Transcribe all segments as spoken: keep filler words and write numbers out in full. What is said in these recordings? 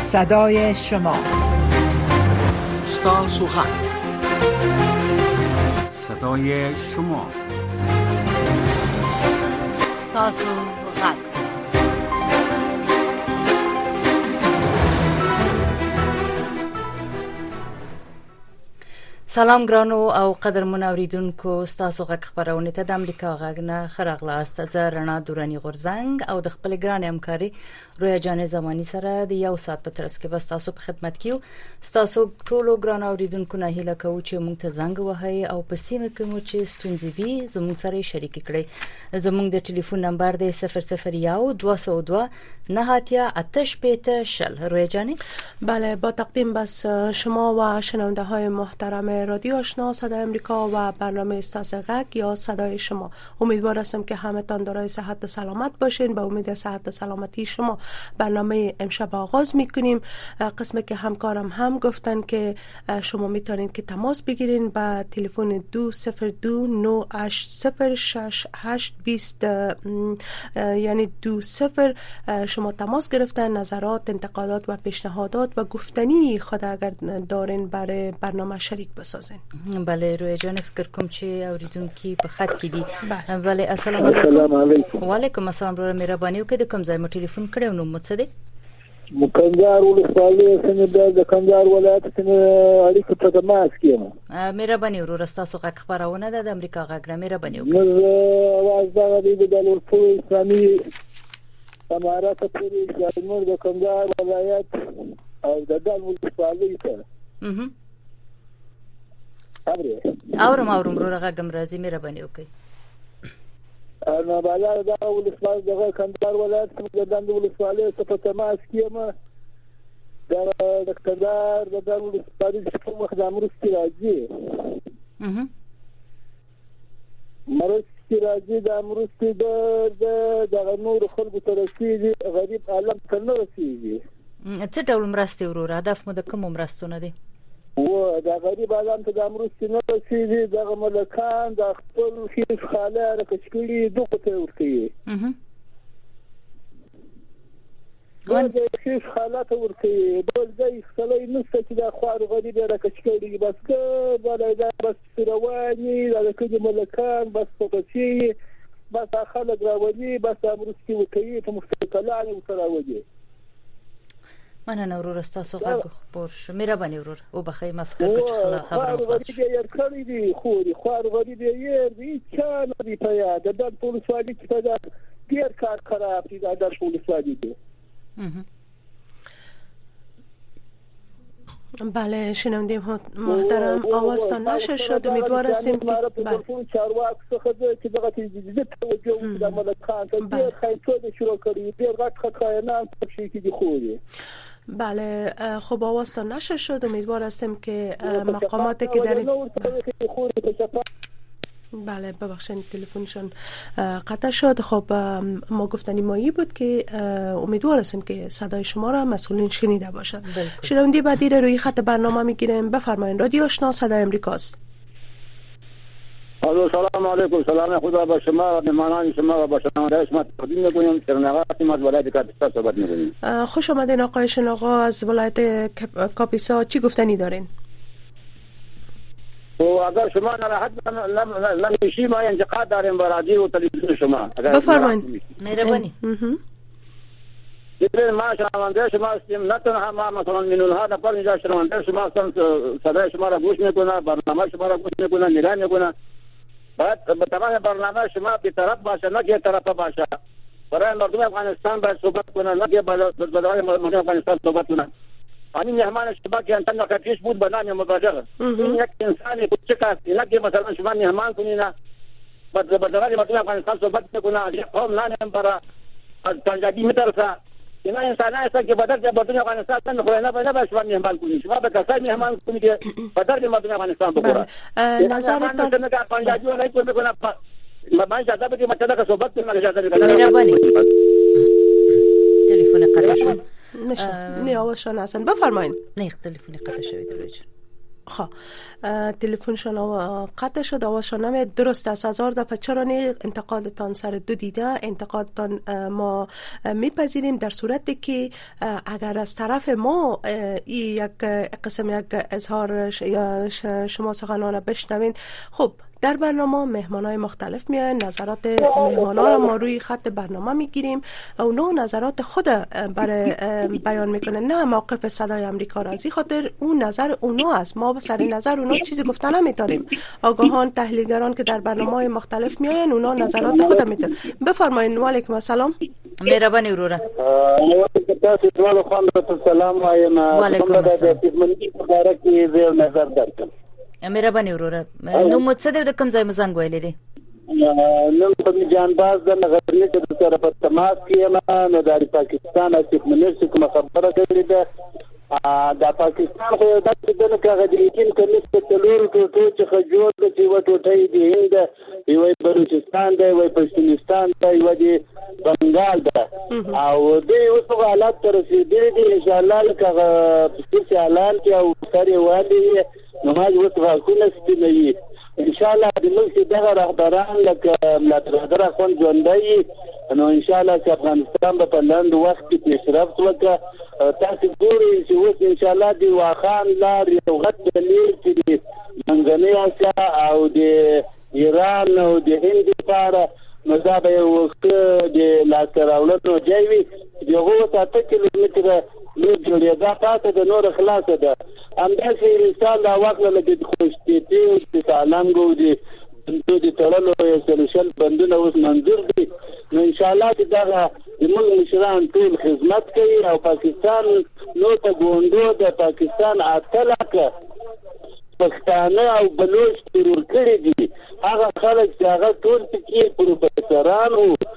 صدای شما، ستاسو غږ، صدای شما، ستاسو غږ. سلام ګرانو او قدرمن اوریدونکو، ستاسو غږ خبرونه ته د امریکا غږ نه خراغلاست. زه رڼا دورانی غورزنګ او د خپل ګران همکاري رویا جان زمانی سره د یو ساعت په ترڅ کې بس تاسو په خدمت کې یو. ستاسو ټولو ګران اوریدونکو نه هیله کوم چې موږ ته زنګ وهاي او په سیمه کې مو چې ستونزې وي زموږ سره شریک کړئ. زموږ د ټلیفون نمبر دی صفر صفر یک دو صفر دو نهاتیا آتش پیت شل. رویا جان. بله، با تقدیم بس شما و شنونده های محترم رادیو آشنا صدای امریکا و برنامه استاسو غږ یا صدای شما، امیدوار هستم که همتان دارای صحت و سلامت باشین. با امید صحت و سلامتی شما برنامه امشب آغاز میکنیم. قسمی که همکارم هم گفتن که شما میتونین که تماس بگیرین با تلفن دو صفر دو نه هشت صفر شش هشت بیست، یعنی دو صفر. شما تماس گرفتن نظرات، انتقادات و پیشنهادات و گفتنی خود اگر دارین برای برنامه شریک بسازین. بله روی جان، فکر کوم چې اوریدونکو په خط کې دي. بله, بله السلام علیکم. وعلیکم السلام. برو مهرباني وکړئ د کوم ځای مو ټلیفون کړو نو مو څه دی؟ مکندار ولسوالۍ څنګه د کندهار ولایت څخه اړیکه په تماس کې یم. مهرباني ورور تاسو غږ خبرونه ده د امریکا غږ نه. مهرباني وکړئ. نو اواز دا دی د لورپور اسلامي امارات پورې جمهور د کندهار ولایت او د دال ولسوالۍ سره. اها اوري اورم اورم ورور غږم راځي. مهرباني وکړئ. انا بالا دا ولسوالۍ د کندهار ولایت د دال ولسوالۍ په تماس کې یم. دا د کندهار د دال ولسوالۍ په وخت د امرستي راځي. اها مرستي راځي د امرستي د د نور خلکو ته رسیږي، غریب عالم ته نه رسیږي. څه ډول مرستي ورور؟ هدف مو د کوم مرستونه دي؟ و دا غریب عالم ته د امرستي نه رسیږي، دغه ملکان د خپل خیف خاله رکچکړي دغه ته ورکوي. اها دا خیف خاله ته ورکوي، بل ځای خلای نشته چې د خوار غریب رکچکړي. بس که بل دا بس رواني د کډي ملکان بس پوتشي بس خلک راوړي، بس امرستي وکوي په مستقلانه وتراوږي. مننه ورور تاسو غږ خبر شو. مهرباني ورور او بخیر ما فکر کوم چې خبره خلاص شو. یې کړی دی خو دی خوار غریب یې دی چا نه دی پیا د د پولیسوالي چې دا ډیر کار خراب دي د پولیسوالي دی. بله شنونده محترم، آوازتان نشر شد. امیدوار هستیم که بله چارواک څخه چې دغه تجدید توجه د ملکان ته ډیر خیرته شروع کړی، ډیر غټ خطاینان په شي کې دي خو دی. بله خب آوازتان نشر شد. امیدوار هستیم که مقاماتی که در این بله ببخشید تلفنشون قطع شد. خب ما گفتنی مایی بود که امیدوار هستیم که صدای شما را مسئولین شنیده باشد. شنونده بعدی را روی خط برنامه میگیریم. بفرمایید. رادیو آشنا صدای امریکاست. الو سلام علیکم. سلام خدا با شما و مهمانان شما و با شنوندگان شما تقدیم می‌کنیم. شنونده از ولایت کاپیسا صحبت می‌کنیم. خوش آمدین آقای شناغا از ولایت کاپیسا. چی گفتنی دارین؟ و اگر شما ناراحت نمیشی ما انتقاد داریم بر رادیو و تلویزیون شما. بفرمایید. مهربانی. دیگر ما شنونده شما هستیم، نه تنها ما مثلا من اونها نفر اینجا شنونده شما هستن، صدای شما را گوش میکنه، برنامه شما را گوش میکنه، نگاه میکنه. باید به تمام برنامه شما بی‌طرف باشه، نه که طرفه باشه. برای مردم افغانستان باید صحبت کنه، نه که برای مردم افغانستان صحبت کنه. همین مهمان شما که انتن نقطیش بود به نام مباشر. این یک انسانی کوچک است، نه که مثلا شما مهمان کنید، به برای مردم افغانستان صحبت میکنه. از قوم نه برای از پنجابی میترسه. اینا انسان‌ها هستند که بدر در مردم افغانستان نمیخورن، نه باید شما مهمان کنید. شما به کسای مهمان کنید که بدر در مردم افغانستان بخوره. نظرتان که پنجابی ولی کوم میکنه من اجازه بدید مثلا که صحبت کنم اجازه بدید. مهربانی. تلفن قطع شد. نه آوازشان هستن. بفرمایید. نه تلفن قطع شد روی. خب تلفنشون قطع شد، آوازشون نمید. درست است، هزار دفعه چرا نه انتقادتان سر دو دیده انتقادتان ما میپذیریم در صورتی که اگر از طرف ما یک قسم یک اظهار شما سخنان بشنوین. خب در برنامه مهمانای مختلف میان، نظرات مهمانا را ما روی خط برنامه میگیریم، اونا نظرات خود برای بیان میکنه، نه موقف صدای امریکا را. از خاطر اون نظر اونا است، ما سر نظر اونا چیزی گفتن نمیتونیم. آگاهان تحلیلگران که در برنامه‌های مختلف میان اونا نظرات خود میتونن. بفرمایید. وعلیکم السلام. مهربانی وروره. تاسو ټول خو ته سلام وایم. وعلیکم السلام. مبارک دې نظر درکم. مهرباني وروره. نو مو څه د کوم ځای مزنګ ویلې دي؟ نن په جانباز د غرنی د سره په تماس کې ما نه د پاکستان اسیب منسک کوم خبره کړې ده. د پاکستان خو د دې کغه د یقین کله چې تلور ټوټو چې خجور د چې وټوټې دي هند یو بلوچستان دی، وای پښتونستان دی، وای د بنگال ده او د اوس حالات تر رسیدلي دي. ان شاء الله لکه په اعلان کې او سره وادي نماز وتغاکونه سپینوي. ان شاء الله د ملک دغه رهبران لکه ملاتړ خپل ژوندۍ نو ان شاء الله چې افغانستان په لاند وخت کې پیشرفت وکړي. تاسو ګورئ چې اوس ان شاء الله د واخان لار یو غټ دلیل چې منځنۍ اسیا او د ایران او د هند لپاره مزابه یو د لاسراولو جایوي دغه ساته کیلومتره نو جوړیدا پاتې د نور خلاصه ده. همداسې انسان دا وخت لګي خوشتي او د سلام ګودي د دې تړلو یو سلوشل بندونه اوس منظور دي. نو ان شاء الله چې دا زموږ مشران ټول خدمت کوي او پاکستان نو ته ګوندو د پاکستان اتلکه پښتانه او بلوچ ترور کړی دي. هغه خلک چې هغه ټول پکې پروفیسوران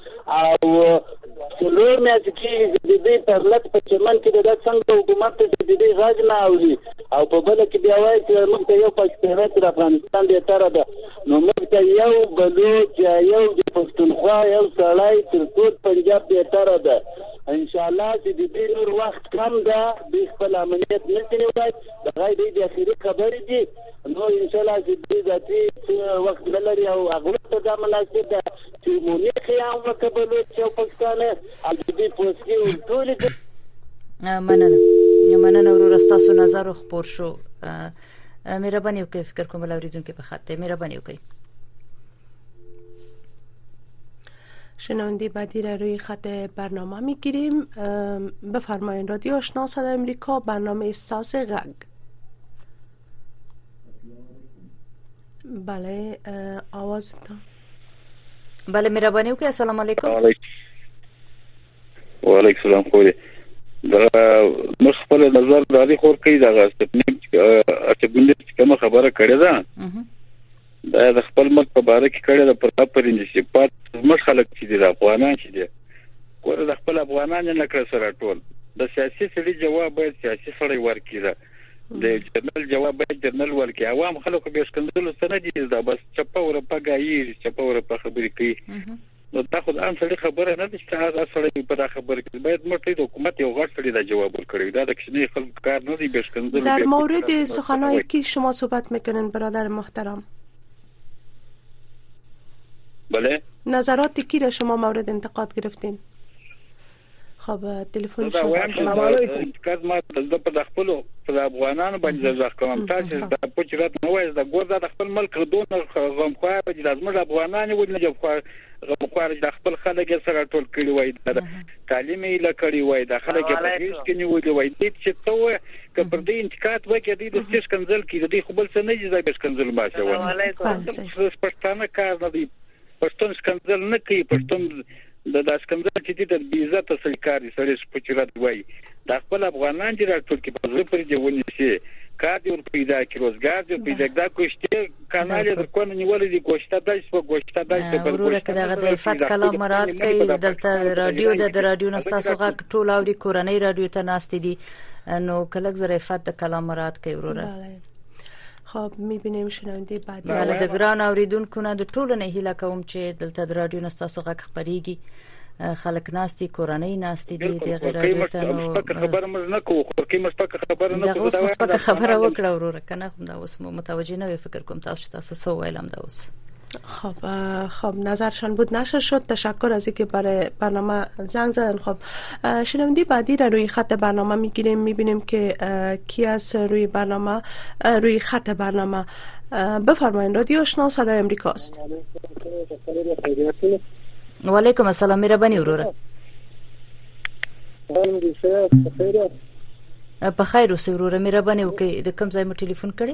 او څلور میاشتې کې د دې پرلط په چمن کې د څنګه حکومت ته د دې غږ نه اوري او په بل کې بیا وایي چې موږ ته یو پاکستان تر افغانستان دی تر ده. نو موږ ته یو بلوچ یو د پښتونخوا یو سړی تر ټول پنجاب دی تر ده. ان شاء الله چې د دې نور وخت کم ده د خپل امنیت نه کوي د غای د اخیری خبرې دي. نو ان شاء الله چې دې ذاتي وخت لري او هغه ته د مناسب ده چې مونږ خیام وکبلو چې پاکستان او دې پوسټي ټول مننه مننه ورور تاسو نظر خبر شو. مهرباني وکړئ فکر کوم اوریدونکو په خاطر مهرباني وکړئ. شنونده بعدی را روی خط برنامه میگیریم. بفرمایین. رادیو آشنا صدای امریکا، برنامه استاس غگ. بله آوازتان. بله مهربانی وکړئ. السلام علیکم. و علیکم السلام. خوری دا مخبل نظر دادی خور کوي دا استپنیک چې ګوند چې کوم خبره کړې ده دا د خپل ملک په باره کې کړې ده پر پرنځي پات مخ خلک چې دي افغانان چې دي ګوره د خپل افغانان نه کړ سره ټول د سیاسي سړي جواب باید سیاسي سړی ورکړي. د جنرال جواب باید جنرال ورکړي. عوام خلکو به شکندل سره دي دا بس چپا ور په گایي چپا ور په خبرې کوي. نو دا خو ان سړي خبره نه ده چې هغه سړی په خبره کې باید مرته د حکومت یو غټ سړي دا جواب ورکړي. دا د کشنی خلک کار نه دی به شکندل. در مورد سخنایی که شما صحبت میکنین برادر محترم، بله نظراتی کی را شما مورد انتقاد گرفتین؟ خب تلفن شما کاز ما د په خپل په افغانانو باندې ځخ کوم تاسو د پوچرات نو وایي د ګور د خپل ملک دون غم خو د لازم افغانان ول نه خو غم خو د خپل خلک سره ټول کړي وای د تعلیم یې لکړي وای د خلک په هیڅ کې نیول وای د چې ته ک پر دې انتقاد وکړي د څه کنزل کې د خپل څه نه جزای بش کنزل ماشه وای پښتانه کار نه دی. پښتون کنزل نه کوي. پښتون د داس کنزل چې د بیزت اصل کار دي سره پچرات وای د خپل افغانان چې راټول کې په ځپر دی ونی شي کار دی پیدا کی روزګار دی پیدا دا کوشته کانال د کو نه نیول دي کوشته دای په کوشته دای په ورور کې دغه د افات کلام مراد کوي دلته رادیو د رادیو نستاسو غږ ټول اوري کورنۍ رادیو ته ناست دي نو کله زره افات د کلام مراد کوي ورور. خب میبینیم شنونده بعدی. بله د ګران اوریدونکو نه د ټولو نه هیله کوم چې دلته د رادیو نستاسو غږ خبريږي خلک ناستي کورنۍ ناستي دي د غیر رادیوتانو خبره موږ نه کوو خو کې مشپک خبره نه کوو دا اوس مشپک خبره وکړه وروره کنه دا اوس متوجه نه فکر کوم تاسو تاسو سو ویلم دا اوس خب خب نظرشان بود نشر شد. تشکر از اینکه برای برنامه زنگ زدن. خب شنونده بعدی را روی خط برنامه میگیریم، میبینیم که کی از روی برنامه روی خط برنامه. بفرمایید. رادیو آشنا صدای امریکا است. و علیکم السلام. مهربانی وروره. په خیر اوسې وروره. مهرباني وکړئ. د کوم ځای مو ټلیفون کړی؟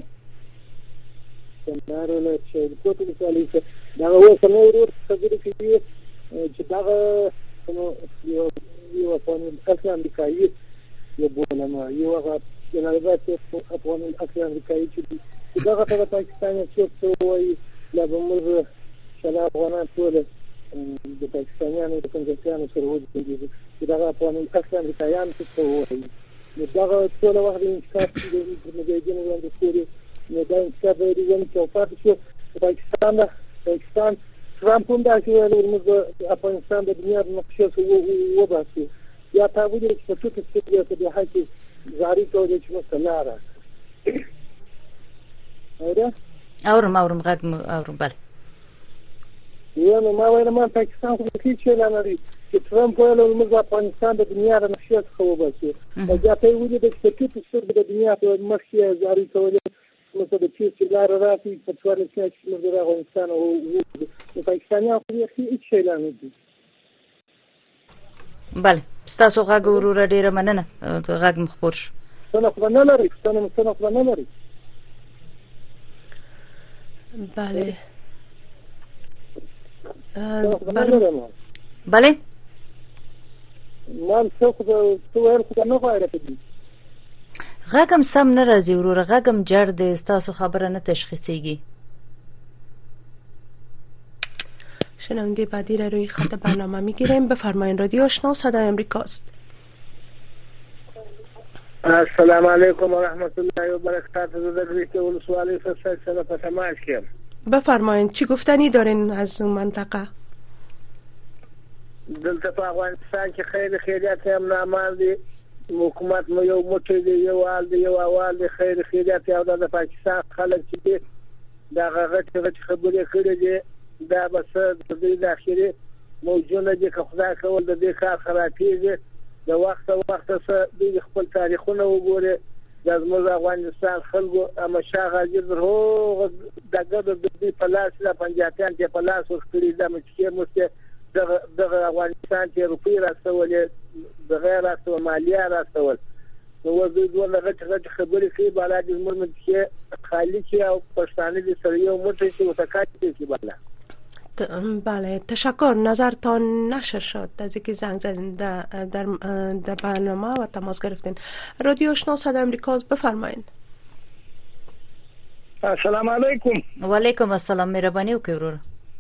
نارونه چې کوټه کې چالي څه دا اوس نو ورور خبرې کوي چې دا نو یو یو افغان اصل امریکایي یو بولما یو هغه جنازه چې افغان اصل امریکایي چې دا هغه په پاکستان کې څه وایي لا به موږ شلا افغانان ټول د پاکستانیانو د کنجنټانو سره ودی چې دا افغان اصل امریکایان څه وایي نو دا ټول وخت د انتخاب د مجاهدینو وړاندې کوي نو دا انتخاب دی چې په شو پاکستان دا پاکستان ترامپ هم دا چې موږ د افغانستان د دنیا د نقشې څخه وباسو یا تاسو دې چې څه څه څه د حقي زاري کوي چې مثلا اورا اورم اورم غږ اورم بله یو نو ما ویل ما پاکستان خو هیڅ شی نه لري چې ترامپ ویل موږ د افغانستان د دنیا د نقشې څخه وباسو دا ته ویل د څه څه د دنیا په مخکې زاري کوي مثلا د چیرې لار راځي په څوار کې چې موږ د افغانستان او د پاکستانیانو خو هیڅ شی نه دي. بله ستاسو غږ وروره ډیره مننه. غږ مخبر شو. څنګه خو نه لري څنګه څنګه خو نه لري. بله بله ما څه خو څه خو نه غواړم دي غږم سم نه راځي وروره. غږم جړ دی. ستاسو خبره نه تشخیصیږي. شنونده بعدی را روی خط برنامه میگیریم. بفرمایید. رادیو آشنا صدای امریکا است. السلام علیکم و رحمت الله و برکاته. در ریت ولسوالی فساد سره په تماس کې. بفرمایید. چی گفتنی دارین از اون منطقه؟ دلته په افغانستان کې خیر خیریت هم نامال دي. حکومت مو یو موټی دی یو حال دی یو اول دی خیر خیریت او د پاکستان خلک چې دا غږ غږ خبرې کړې دي دا بس د دې داخلي موجوده دي که خدای کول د دې کار خرابېږي د وخت وخت سره د خپل تاریخونه وګوره د زموږ افغانستان خلکو اما شاغه جوړ دغه د دې په لاس لا پنځاتان چې په لاس ورکړي د مچې مسته دغه افغانستان چې روپی راستولې د غیر راستو مالیه راستول نو د دوه لغت خبرې کوي بالا د موږ چې خالی چې او پښتانه دي سره یو موټی چې وتکاتي کی بالا. بله تشکر. نظرتان نشر شد از اینکه زنگ زدین در در در برنامه و تماس گرفتین. رادیو آشنا صدای امریکا. بفرمایید. السلام علیکم. و علیکم السلام. مهربانی وکړئ وروره.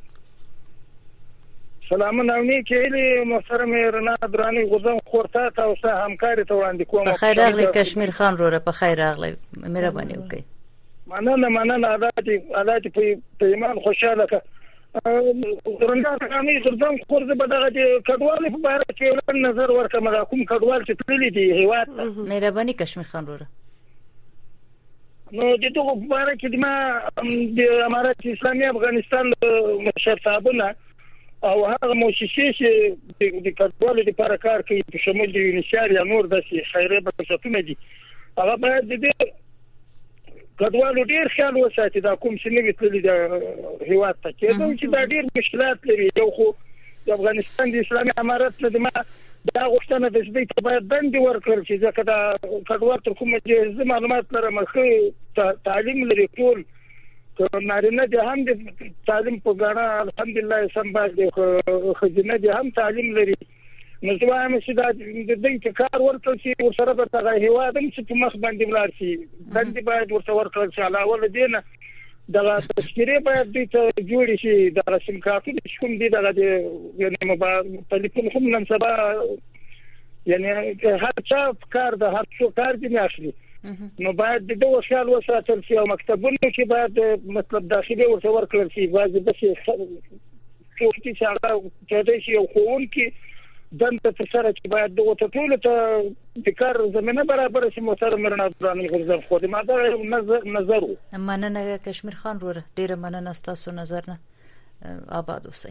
سلام نومي کېلي محترم رنا دراني غوزم خورتا تاسو همکاري ته وړاندې کوم. په خیر راغلی کشمیر خان وروره. په خیر راغلی. مهرباني وکړئ. مننه مننه عادت عادت په ایمان خوشاله که رنا دراني غوزم خورزه په دغه کډوال په باره کې نظر ورکړم دا کوم کډوال چې تللی دي هیواد. مهرباني کشمیر خان وروره. نو د دغه په باره کې ما د امارات اسلامي افغانستان مشر صاحبونه او هغه موسسې چې د کډوالو لپاره کار کوي په شمول د یونیسیار یا نور داسې خیریه بنسټونه دي هغه باید د کډوالو ډیر خیال وساتي دا کوم چې نوي تللي د هیواد ته کېدو چې دا ډیر مشکلات لري. یو خو د افغانستان د اسلامي امارت نه ما دا غوښتنه د دې ته باید بند ورکړل چې ځکه دا کډوال تر کومه چې معلومات لرم خو تعلیم لري ټول نارینه دي هم د تعلیم په ګڼه الحمدلله سمبال دي خزینه دي هم تعلیم لري. نو زه وایم چې دا د دې کار ورته چې ورسره به تغه هیواد هم چې په مخ باندې ولاړ شي باندې باید ورته ورکړل شي. علاوه دې نه دا تشکیلې باید دې ته جوړ شي. دا رسم کارتونه چې کوم دي دا د یعنی موبایل ټلیفون هم نن سبا یعنی هر چا کار د هر څو کار دي اخلي نو باید د دوه خیال وساتل شي او مکتبونو کې باید مطلب داخلي ورته ورکړل شي. بعضې بس څوک چې هغه کېدای شي یو ښوونکي دنده تر چې باید د ټولو ته د کار زمينه برابر شي محترم رڼا دراني غورځنګ خو د ماده نظر نظر مننه کشمیر خان وروره ډیره مننه تاسو نظر نه آباد اوسئ.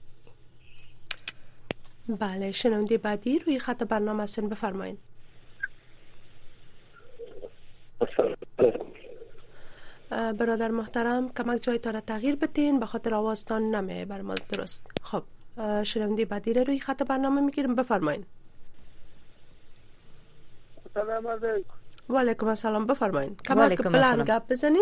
بله شنونده بعدی روی خط برنامه هستین بفرمایید. برادر محترم کمک جایتان را تغییر بدین به خاطر آوازتان نمیه بر ما درست. خب شنونده بعدی را روی خط برنامه میگیریم بفرمایید. سلام علیکم. و علیکم السلام بفرمایید. کمک پلان گپ بزنین.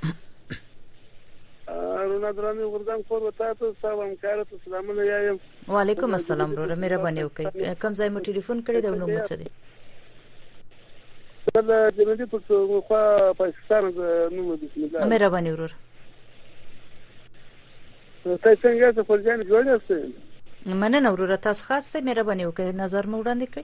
رونا درامي غردان خور وتا ته سلام کار ته سلامونه یایم. وعلیکم السلام وروره مهرباني وکړئ. کوم ځای مو ټلیفون کړی دا نوم څه دی؟ دا جنوبي پښتونخوا پاکستان نوم بسم الله. مهرباني وروره. تاسو څنګه څه فرجان جوړ یاست؟ مننه وروره تاسو خاصه مهرباني وکړئ نظر مو وړاندې کړئ.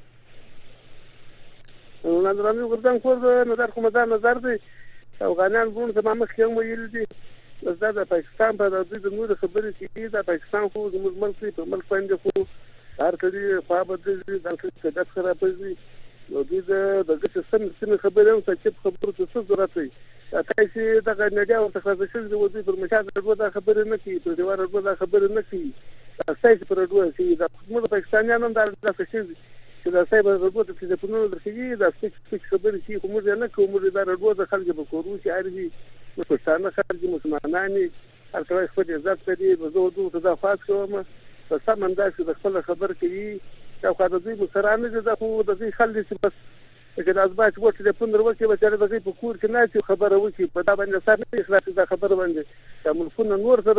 رونا درامي غردان خور نظر کوم دا نظر دی افغانان ګون ته مخ کې ویل دي زه د پاکستان په د دې نور خبرې چې د پاکستان خو زموږ ملک په ملک باندې خو هر کله په بدل د څه د خراب دي نو دې د دغه سم سم خبرې هم چې خبرو څه ضرورت دی تاسو د غنډیا او تخصص د وځي پر مشاهده د خبرې نه کی پر دیوار د خبرې نه کی تاسو پر دوه چې د موږ پاکستانیانو د داسې شي چې د سایبر ربوت چې په نور درخي د سپیک خبرې چې کومه نه کومه د ربوت د خلک په کورو چې ارزي مسلمانان خلک مسلمانانی هر څه خپل عزت لري په زور دوه تدافعات کوم په سم انداز د خپل خبر کوي او خاطر دوی مسرانه د خو د دې خلک چې بس چې د ازباط وخت د پندر وخت به چې د په کور کې نه چې خبره وکړي په دا باندې سره نه اخلاص د خبره باندې د ملکونو نور سره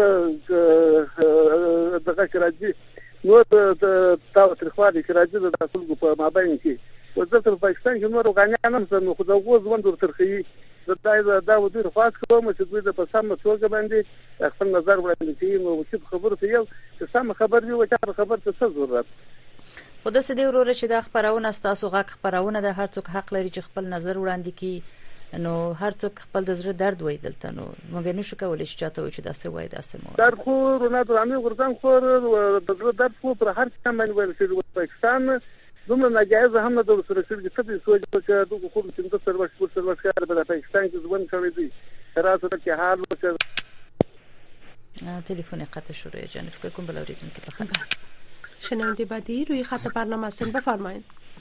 دغه راځي نو د تاسو تر خوا د راځي د خلکو په مابین کې وزارت پاکستان کې نور غانیان هم سره خو د غوز وند ترخی دا دا ودی خاص کوم چې دوی د پسامه توګه باندې خپل نظر وړاندې کوي نو چې خبره ته یو چې سم خبر وي او چې خبر ته څه ضرورت خو د سدي ورور چې د خبرونه تاسو غږ خبرونه د هر څوک حق لري چې خپل نظر وړاندې کوي نو هر څوک خپل د زړه درد وایي دلته نو موږ نشو کولای چې چاته چې داسې وایي داسې مو در خو رونا درامي غردان خو د زړه درد خو پر هر څه باندې ویل چې پاکستان دومره ناجایز هم نه د سره چې څه دي سوچ چې دغه خو چې د سروش پر سروش کار په پاکستان کې ځوان کړی دی راځه چې حال وکړي تلفن قطع شو روی جان فکر کنم بلا اوریدون که بخیر. شنونده بعدی روی خط برنامه هستین بفرمایید.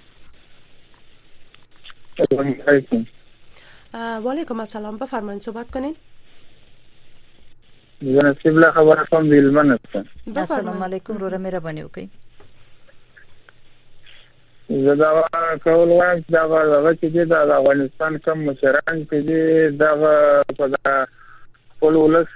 سلام علیکم. و علیکم السلام بفرمایید صحبت کنین. نصیب الله خبر کوم دیلمن هستم. السلام علیکم رو را مهربانی وکړئ. زه دا کول وایم چې دا هغه چې د افغانستان کوم مشران چې دا په خپل ولس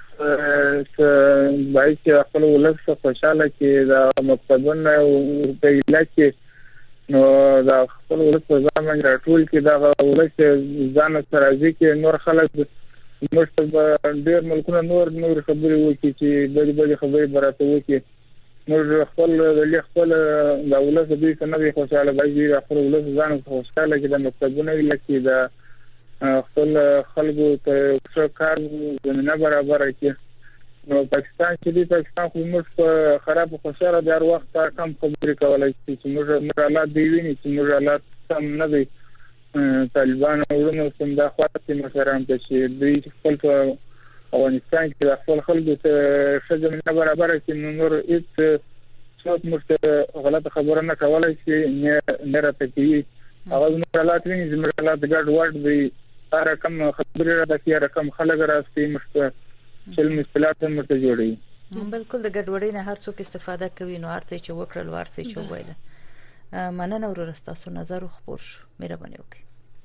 باید خپل ولس خوشاله کې دا مقصدونه او په علاقې نو دا خپل ولس په ځان راټول کې دا ولس ځان سره ځکه نور خلک مشتبه ډېر ملکونه نور نور خبرې وکړي چې بل بل خبرې براته وکړي نور خپل د خپل د ولس د دې څخه نه خوشاله باید خپل ولس ځان خوشاله کې د مقصدونه لکه دا خپل خلکو ته څو کار زمينه برابر کړي نو پاکستان چې دی پاکستان خو موږ په خراب خوشاله د هر وخت کم خبرې کولای شي چې موږ حالات دی ویني چې موږ حالات سم نه دي طالبان ورونو سم دا خاطر مثلا چې دوی خپل افغانستان کې د خپل خلکو ته زمينه برابر کړي نور هیڅ څوک موږ غلط خبره نه کولای شي نه نه راته کوي هغه موږ حالات ویني چې موږ حالات ګډ وډ دی هر کم خبرې راته کوي رقم خلک راستي مشته چې مشکلات هم ورته جوړي بالکل د ګډوډۍ نه هر څوک استفاده کوي نو هر څه چې وکړل ور څه چې وایله مننه ورستاسو نظر خبر شو مهرباني وکړئ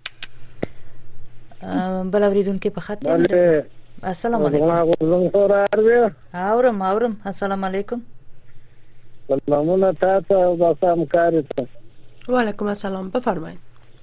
بل اوریدونکو په خط السلام علیکم اورم اورم السلام علیکم سلامونه تاسو او تاسو کار ته وعلیکم السلام بفرمایئ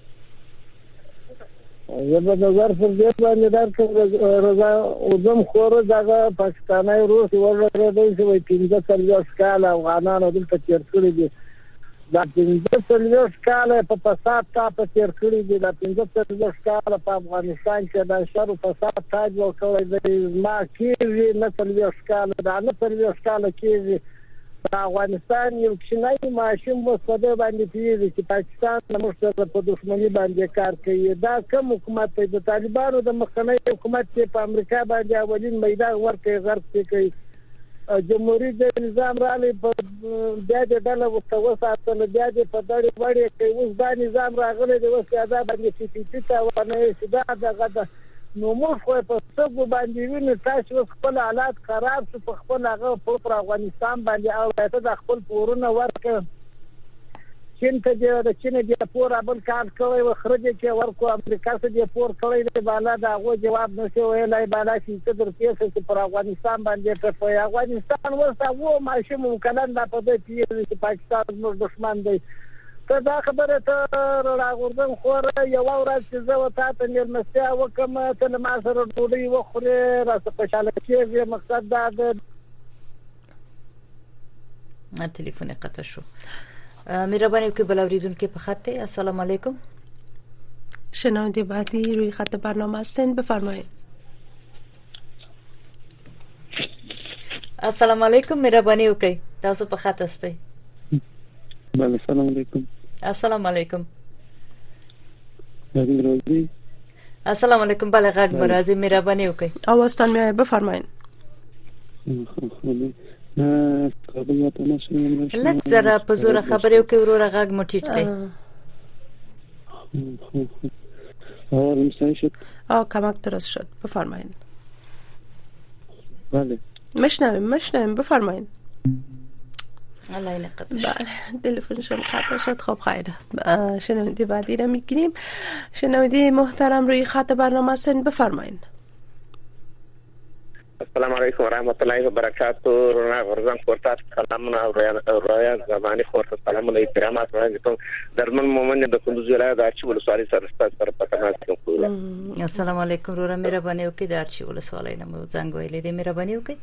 زه په نظر پر دې باندې درته رضا اوزم خور دغه پاکستاني روس ورته دی چې پنځه څلوېښت کاله افغانانو دلته تیر کړی دي دا پنځه څلوېښت کاله په فساد تا په تیر کړی دي دا پنځه څلوېښت کاله په افغانستان کې د شر او فساد تاج وکړی دی ما کېږي نه څلوېښت کاله دا نه څلوېښت کاله کېږي افغانستان یو کښنی ماشوم و په دې باندې پیږي چې پاکستان موږ سره په دښمنۍ باندې کار کوي. دا کوم حکومت دی؟ د طالبانو د مخکنی حکومت چې په امریکا باندې اولین میدان ورکړي غرب کوي. جمهوریت نظام رالی په بیا د ډله وساتل بیا د په دړي وړي کوي. اوس دا نظام راغلی دی اوس دا باندې چې چې تا ونه شي دا دغه نو موږ خو په څو باندې ویني تاسو خپل حالات خراب شو په خپل هغه په افغانستان باندې او ته د خپل پورونه ورکړ چین ته د چین د پور بل کار کوي او خرج کې ورکو امریکا ته د پور کوي د بالا دا غو جواب نشي ویلای بالا چې څه در پیسې چې پر افغانستان باندې په افغانستان ورته وو ماشوم کلن دا په دې چې پاکستان موږ دښمن دی. ته دا خبره ته راغوردم خو یو ورځ چې زه وتا ته مېلمستیا وکم ته ما سره ډوډۍ وخورې راځه خوشاله کېږي. مقصد دا د تلیفون قطع شو. مهربانی که بل اوریدونکو په خط. السلام علیکم. شنونده بعدی روی خط برنامه هستین بفرمایید. السلام علیکم. مهربانی وکي تاسو په خط هستئ. بله سلام علیکم. السلام علیکم. راځي. السلام علیکم. بله غږ برازي مهرباني وکي. اواستان می بفرمایید. لږ زره په زور خبرې وکي وروره غږ مو ټیټ کړئ. آره صحیح شد. آه کمک درست شد. بفرمایید. بله. مشنویم مشنویم بفرمایید. الله ينقذ. بله تلفنشون قطع شد. خب خیره. شنونده بعدی را میگیریم. شنونده محترم روی خط برنامه هستین بفرمایید. السلام علیکم و رحمت الله و برکاته. رونا غرزان خورتات سلامونه او رویا زمانی خورت سلامونه احترامات وړاندې درمن مومن د کندوز ولایت د اچي ولسوالۍ سره ستاسو سره پاتنه کوم. السلام علیکم رونا مهرباني وکړئ د اچي ولسوالۍ نه مو زنګ ویلې دې مهرباني وکړئ.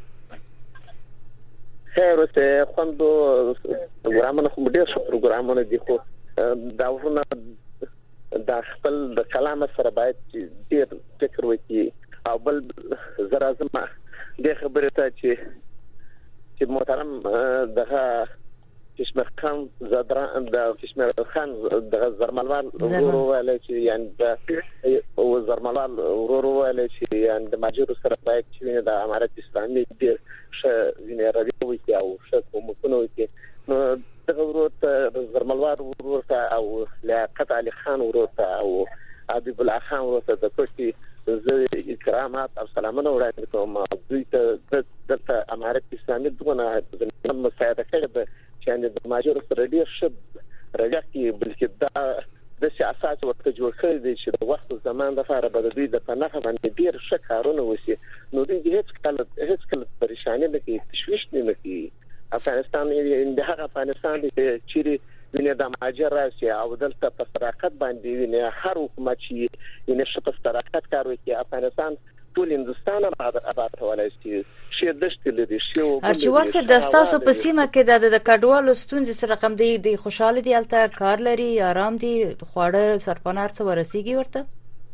خیر اوسه خوندو پروګرامونه خو ډېر ښه پروګرامونه دي خو دا ورونه د خپل د کلام سره باید ډېر فکر وکړي او بل زرا زما د خبره ته چې چې محترم دغه کشمیر خان زدران د کشمیر خان دغه زرملوان ورو ویل چې یعنی د او زرملوان ورو ویل چې یعنی د ماجر سره باید چې د امارت اسلامي د ش ویني راډیو وي او ش کومونه وي نو دغه ورو زرملوان ورو او لیاقت علي خان ورو او حبیب الله خان ورو د کوټي زه اکرامات او سلامونه وړاندې کوم. دوی ته د امارت اسلامي دغه د مساعده کړي چې د ماجر سره ډیر ښه راځي بلکې دا د سیاست ورته جوړ کړی دی چې د وخت زمان د لپاره به دوی د پناه باندې ډیر ښه کارونه وشي. نو دوی هیڅ کله هیڅ کله پریشانی نه کوي تشویش نه کوي. افغانستان د هغه افغانستان دی چې ویني د ماجر راشي او دلته په صراحت باندې ویني هر حکومت چې ویني شپه صراحت کار وکړي افغانستان ټول هندستان آباد کولای شي. شي دشت لري شي او ارچوال سره د تاسو په سیمه کې د کډوالو ستونزې سره رقم دی د خوشاله دی الته کار لري آرام دی خواړه سرپنار څو ورسیږي ورته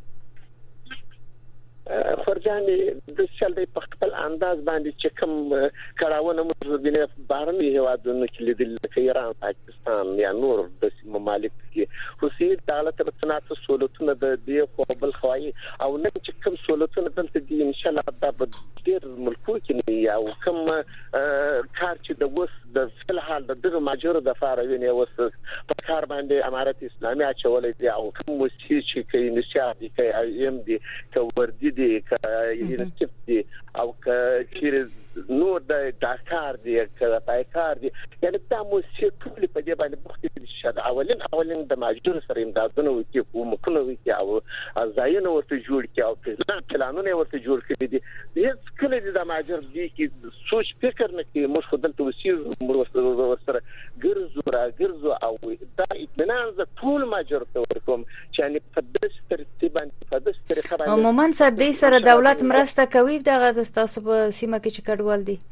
فرجاني د شلې په خپل انداز باندې چې کوم کړهونه موږ بینه بهرني هیوادونو کې لیدل کې ایران پاکستان یا نور د ممالک کې حسین دولت رسنات سہولتونه د دې خو بل خوای او نه چې کوم سہولتونه دلته دي ان شاء الله د ډیر ملکو کې نه او کوم کار چې د وس د فلحال د دغه ماجر د فاروینه وس په کار باندې امارت اسلامي اچولې دي او کوم وسې چې کوي نشاط دي کوي ایم دي کوردي دي یونیسف دي او چې نور د داکار دي که پایکار دي یعنی دا مو چې ټول په دې باندې مختلف شد اولین اولین د ماجر سره امدادونه وکي کومکونه وکي او ځایونه ورته جوړ کړي او پلان پلانونه ورته جوړ کړي دي هیڅ کله د ماجر دي کې سوچ فکر نه کوي موږ خپل توسير موږ سره ګرځو را ګرځو او دا اطمینان ز ټول ماجر ته ورکوم چې یعنی په دې ترتیب باندې په دې طریقه باندې عموما صاحب دې سره دولت مرسته کوي دغه د تاسو په سیمه کې چې کډوال دي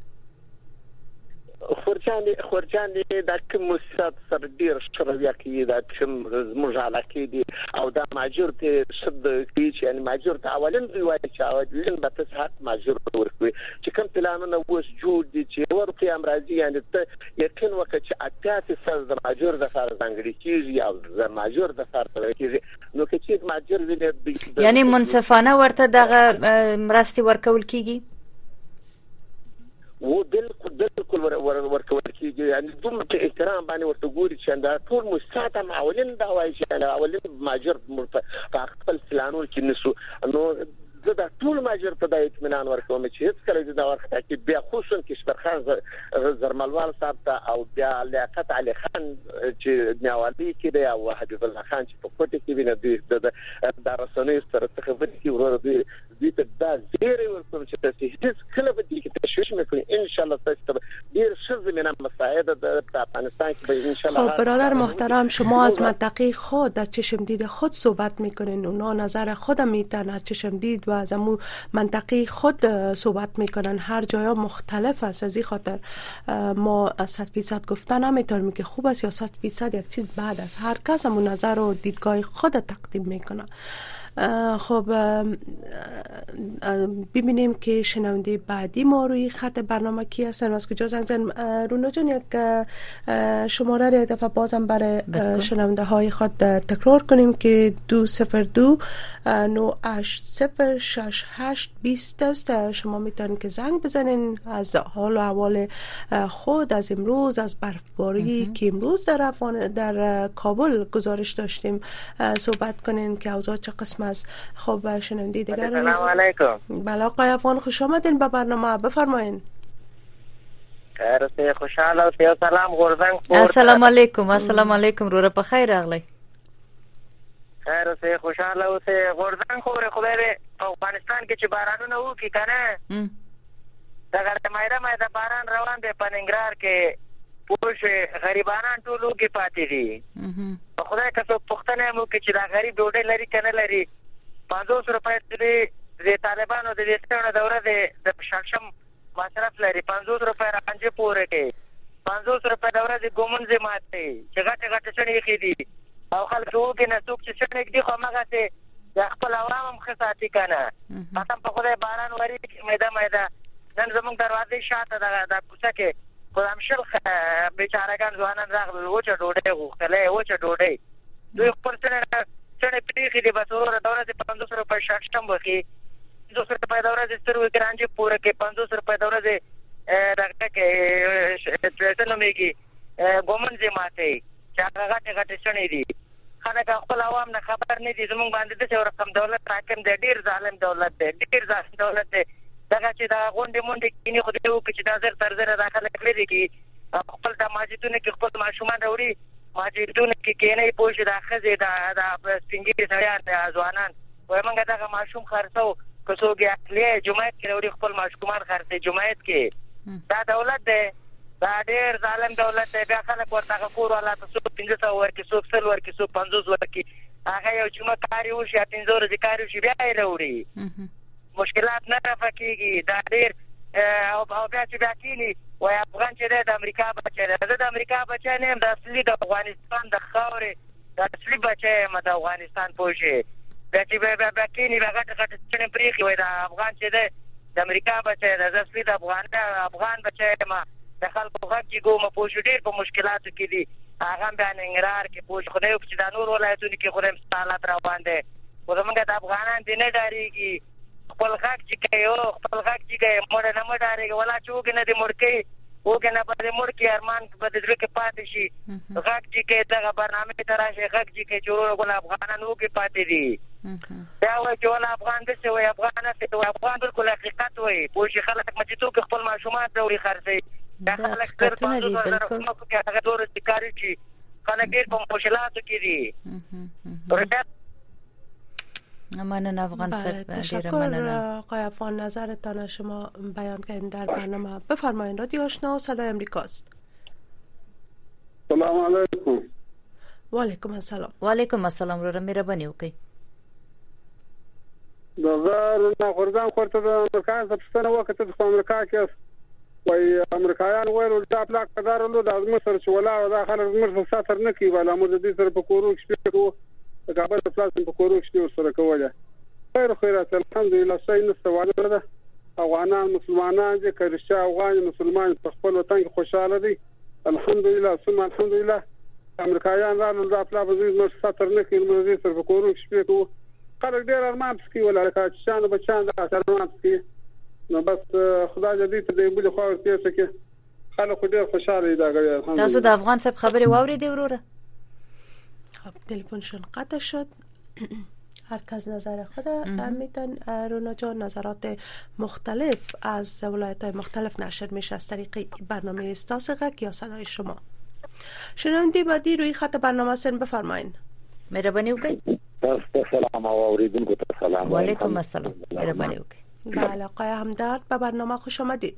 خورجان خورجان د کوم سات سره ډیر شروع کوي دا کوم زموږ علاقه دي او دا ماجر ته شد کی چې یعنی ماجر ته اولن دی وایي چې اولن به ته حق ماجر ورکوي چې کوم پلانونه اوس جوړ دي چې ورته امراضي یعنی ته یقین وکړي چې اتیا فیصد د ماجور د فار ځانګړي کیږي او د ماجور د فار کیږي نو که چې ماجور دې یعنی منصفانه ورته دغه مرستي ورکول کیږي و بالکل بالکل ورکول کیږي یعنی دومره په احترام باندې ورته ګوري چې دا ټول مستعد معاونین دا وایي چې اولین ماجر په خپل پلانونو کې نسو نو زه دا ټول ماجر ته د اطمینان ورکوم چې هیڅ کله دا ورخه کې بیا خصوصا کشمیر خان زرملوال صاحب ته او بیا لیاقت علي خان چې نیوالي کې دی او حبیب الله خان چې په کوټه کې ویني د د رسنۍ سره خبرې کوي ورور دی دې ته دا ډېر ورکوم چې تاسو هیڅ کله به دې کې تشویش مکوئ ان شاء الله تاسو ډېر ښه زمينه مساعده د افغانستان کې به ان شاء الله. خب برادر محترم شما از منطقه خود در چشم دید خود صحبت میکنین اونا نظر خود میتن از چشم دید و از امو منطقه خود صحبت میکنن هر جایا مختلف است از این خاطر ما صد فیصد گفتن نمیتونیم که خوب است یا صد فیصد یک چیز بعد است هر کس امو نظر و دیدگاه خود تقدیم میکنه. خب ببینیم که شنونده بعدی ما روی خط برنامه کی هستن و از کجا زنگ زدن. رونا جان یک شماره را دفعه بازم برای شنونده های خود تکرار کنیم که دو صفر دو نو هشت صفر شش هشت بیست است. شما میتونید که زنگ بزنین از حال و احوال خود از امروز از برفباری که امروز در افغان در کابل گزارش داشتیم صحبت کنین که اوضاع چه قسم است. خب شنونده دیگر السلام علیکم. بله آقای افغان خوش آمدین به برنامه بفرمایین. خیر خوشحال اوسئ. سلام غورزنګ. السلام علیکم. السلام علیکم روره په خیر راغلی. خیر اوسئ خوشحال اوسئ. غورزنګ خو خدای دې افغانستان کې چې بارانونه وکړي کنه دا مایده مایده باران روان دی په ننګرهار کې پوش غریبانان ټولو کې پاتې دي. خدای که څوک پوښتنه مو کې چې دا غریب ډوډۍ لري کنه لري پنځوس روپۍ د طالبانو د دې څونه دوره د شړشم مصرف لري پنځوس روپۍ رانجه پوره کې پنځوس روپۍ دوره د ګومنځ ماته چې غټ غټ څنګه کې دي او خلک وګ نه څوک چې څنګه دي خو هغه ته د خپل عوام هم خصاتی کنه قسم په خدای باران وری مېدا مېدا نن زموږ دروازې شاته د کوڅه کې خدام شل بیچارهګان ځوانان راغلل وچه ډوډۍ غوښتلې وچه ډوډۍ دوی خپل څنګه څنګه پریخي دي بس ورته دوره د پنځوس روپۍ شاشتم وکي پنځوس روپۍ دوره د سترو ګرانجه پوره کې پنځوس روپۍ دوره د دغه کې څه نومېږي ګومنځ ماته چې هغه غټ غټ څنګه دي خلک خپل عوام نه خبر نه دي زموږ باندې د څو رقم دولت حاکم دی ډیر ظالم دولت دی ډیر ظالم دولت دی دغه چې دا غونډې مونډې کینی خو دې وکړي چې دا زر تر زر داخله کړی کی خپل د ماجدونه کې خپل ماشومان وروړي ماجدونه کې کینې پوښي دا خزه دا د سپینګي سړیان د ځوانان وای مونږ دا ماشوم خرڅو کڅوګي اخلي جمعیت کې وروړي خپل ماشومان خرڅي جمعیت کې دا دولت دی دا ډیر ظالم دولت دی بیا خلک ورته کور ولا تاسو پنځه سو ورکی سو سل ورکی سو پنځوس ورکی هغه یو جمعه کاری وشي پنځه ورځې کاری وشي بیا یې وروړي مشکلات نه راکېږي دا ډیر او بیا چې بیا کینی وای افغان چې د امریکا بچی دی د امریکا بچی نه د اصلي د افغانستان د خاورې د اصلي بچی م د افغانستان پوه شي بیا چې بیا بیا کینی بیا غټ غټ څڼې پرېښي وای د افغان چې دی د امریکا بچی دی د اصلي د افغان افغان بچی م د خلکو غږ چې ګومه پوه شو ډېر په مشکلاتو کې دي هغه بیا ننګرهار کې پوه شو خدای وکړي چې دا نور ولایتونو کې خو هم حالات روان دی خو زموږ د افغانان دې نه ډارېږي خپل غږ چې کوي او خپل غږ چې کوي مړه نه مړ ډارېږي ولا چې وګې نه دې مړ کوي وګې نه به دې مړ کړي ارمان به د زړه کې پاتې شي غږ چې کوي دغه برنامې ته راشي غږ چې کوي چې ورور ګل افغانان وګې پاتې دي دا وایي چې ولا افغان داسې وایي افغان هسې وایي افغان بالکل حقیقت وایي پوه شي خلک مچېتوب خپل ماشومان ته وړي خرڅوي دا خلک تر پنځوس زره حکومت کې هغه دوره چې کاري شي خلک ډېر په مشکلاتو کې دي مننه افغان صاحب تشکر آقای افغان نظرتان شما بیان کردین در برنامه بفرمایید رادیو آشنا صدای امریکاست. سلام علیکم. و علیکم السلام. و علیکم السلام رو مهربانی وکړئ. دا زه نه غورځم خورته د امریکا د پښتنه وخت د امریکا کې وای امریکایان وایي دا پلاک قدارلو د مصر چې ولا دا خلک مصر ساتر نه کوي ولا موږ د دې سره په کورو کې شپې د کابل پلاس په کورو کې سره کوله خیر خیرات الحمدلله صحیح نستواله ده افغانان مسلمانان دي کرشا افغان مسلمان په خپل وطن کې خوشاله دي الحمدلله ثم الحمدلله امریکایان راغلل دا خپل وزیر نو ستر نه کړي موږ سره په کورو کې شپې کوو خلک ډېر ارمان پکې ولر چې شان بچان دا ارمان پکې نو بس خدای دې ته دې بل خو ورته کې خلک ډېر خوشاله دي دا غوړي تاسو د افغان صاحب خبري واوري دی وروره خب تلفنشون قطع شد هر کس نظر خود میتون رونا جان نظرات مختلف از ولایت های مختلف نشر میشه از طریق برنامه استاسقک یا صدای شما. شنونده بعدی روی خط برنامه سن بفرمایین. مهربانی وکړئ. سلام اوریدونکو ته سلام. و علیکم السلام. مهربانی وکړئ. بله آقای همدرد به برنامه خوش آمدید.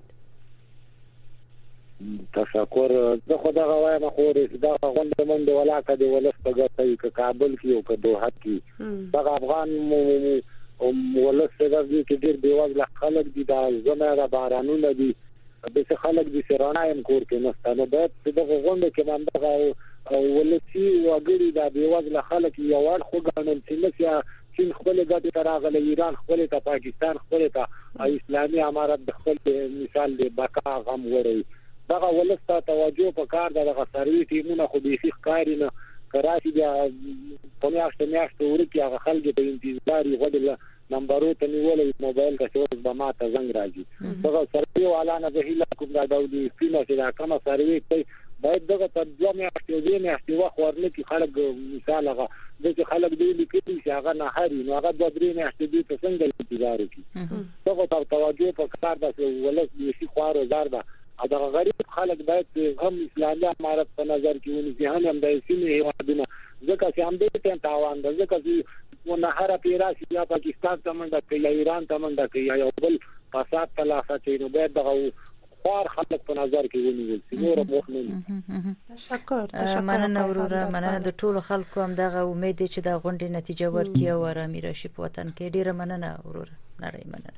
تشکر. زه خو دغه وایم خو دا غونډه منډه ولاکه دی ولس په ګټه کې کابل کې او په دوحه کې دغه افغان ولس دغه کې ډېر دیوال خلک دي دا زمره بارانونه دي د خلک دي سرانایم کور کې نستانه ده دغه غونډه کې من دغه ولسی وګړي دا دیوال خلک یو ور خو ګڼل چې لسیا چین خپل ګټه تراغله ایران خپل ته پاکستان خپل ته اسلامي امارات د خپل مثال دی بقا غم وړي دغه ولسته توجه په کار دغه سروي ټیمونه خو به فیخ کارینه کراچي بیا په میاشت میاشت ورکی هغه خلک په انتظار غوډل نمبرو ته نیول موبایل ته څو به ما ته زنګ راځي دغه سروي اعلان به هله کوم دا دولي سپینه چې دا کومه سروي کوي باید دغه ته دوه میاشتې او دې میاشتې وخت ورنکي خلک مثال هغه د خلک دی لیکي چې هغه نه هري نو هغه دوه درې میاشتې دې ته څنګه انتظار کوي دغه توجه په کار د ولس دې شي خوارو زار ده دا غریب خلک باید هم اسلامي امارت په نظر کې ونیسي هم د سیمې هیوادونه ځکه چې هم دې ته تاوان ده ځکه چې ونهره پیراسي یا پاکستان ته منډه کوي یا ایران ته منډه کوي یا بل فساد تلافه کوي نو باید دغه خوار خلک په نظر کې ونیول شي نور مخنن تشکر تشکر مننه وروره مننه د ټولو خلکو هم دغه امید چې دا غونډه نتیجه ورکړي او آرامي راشي په وطن کې ډیره مننه وروره نړۍ مننه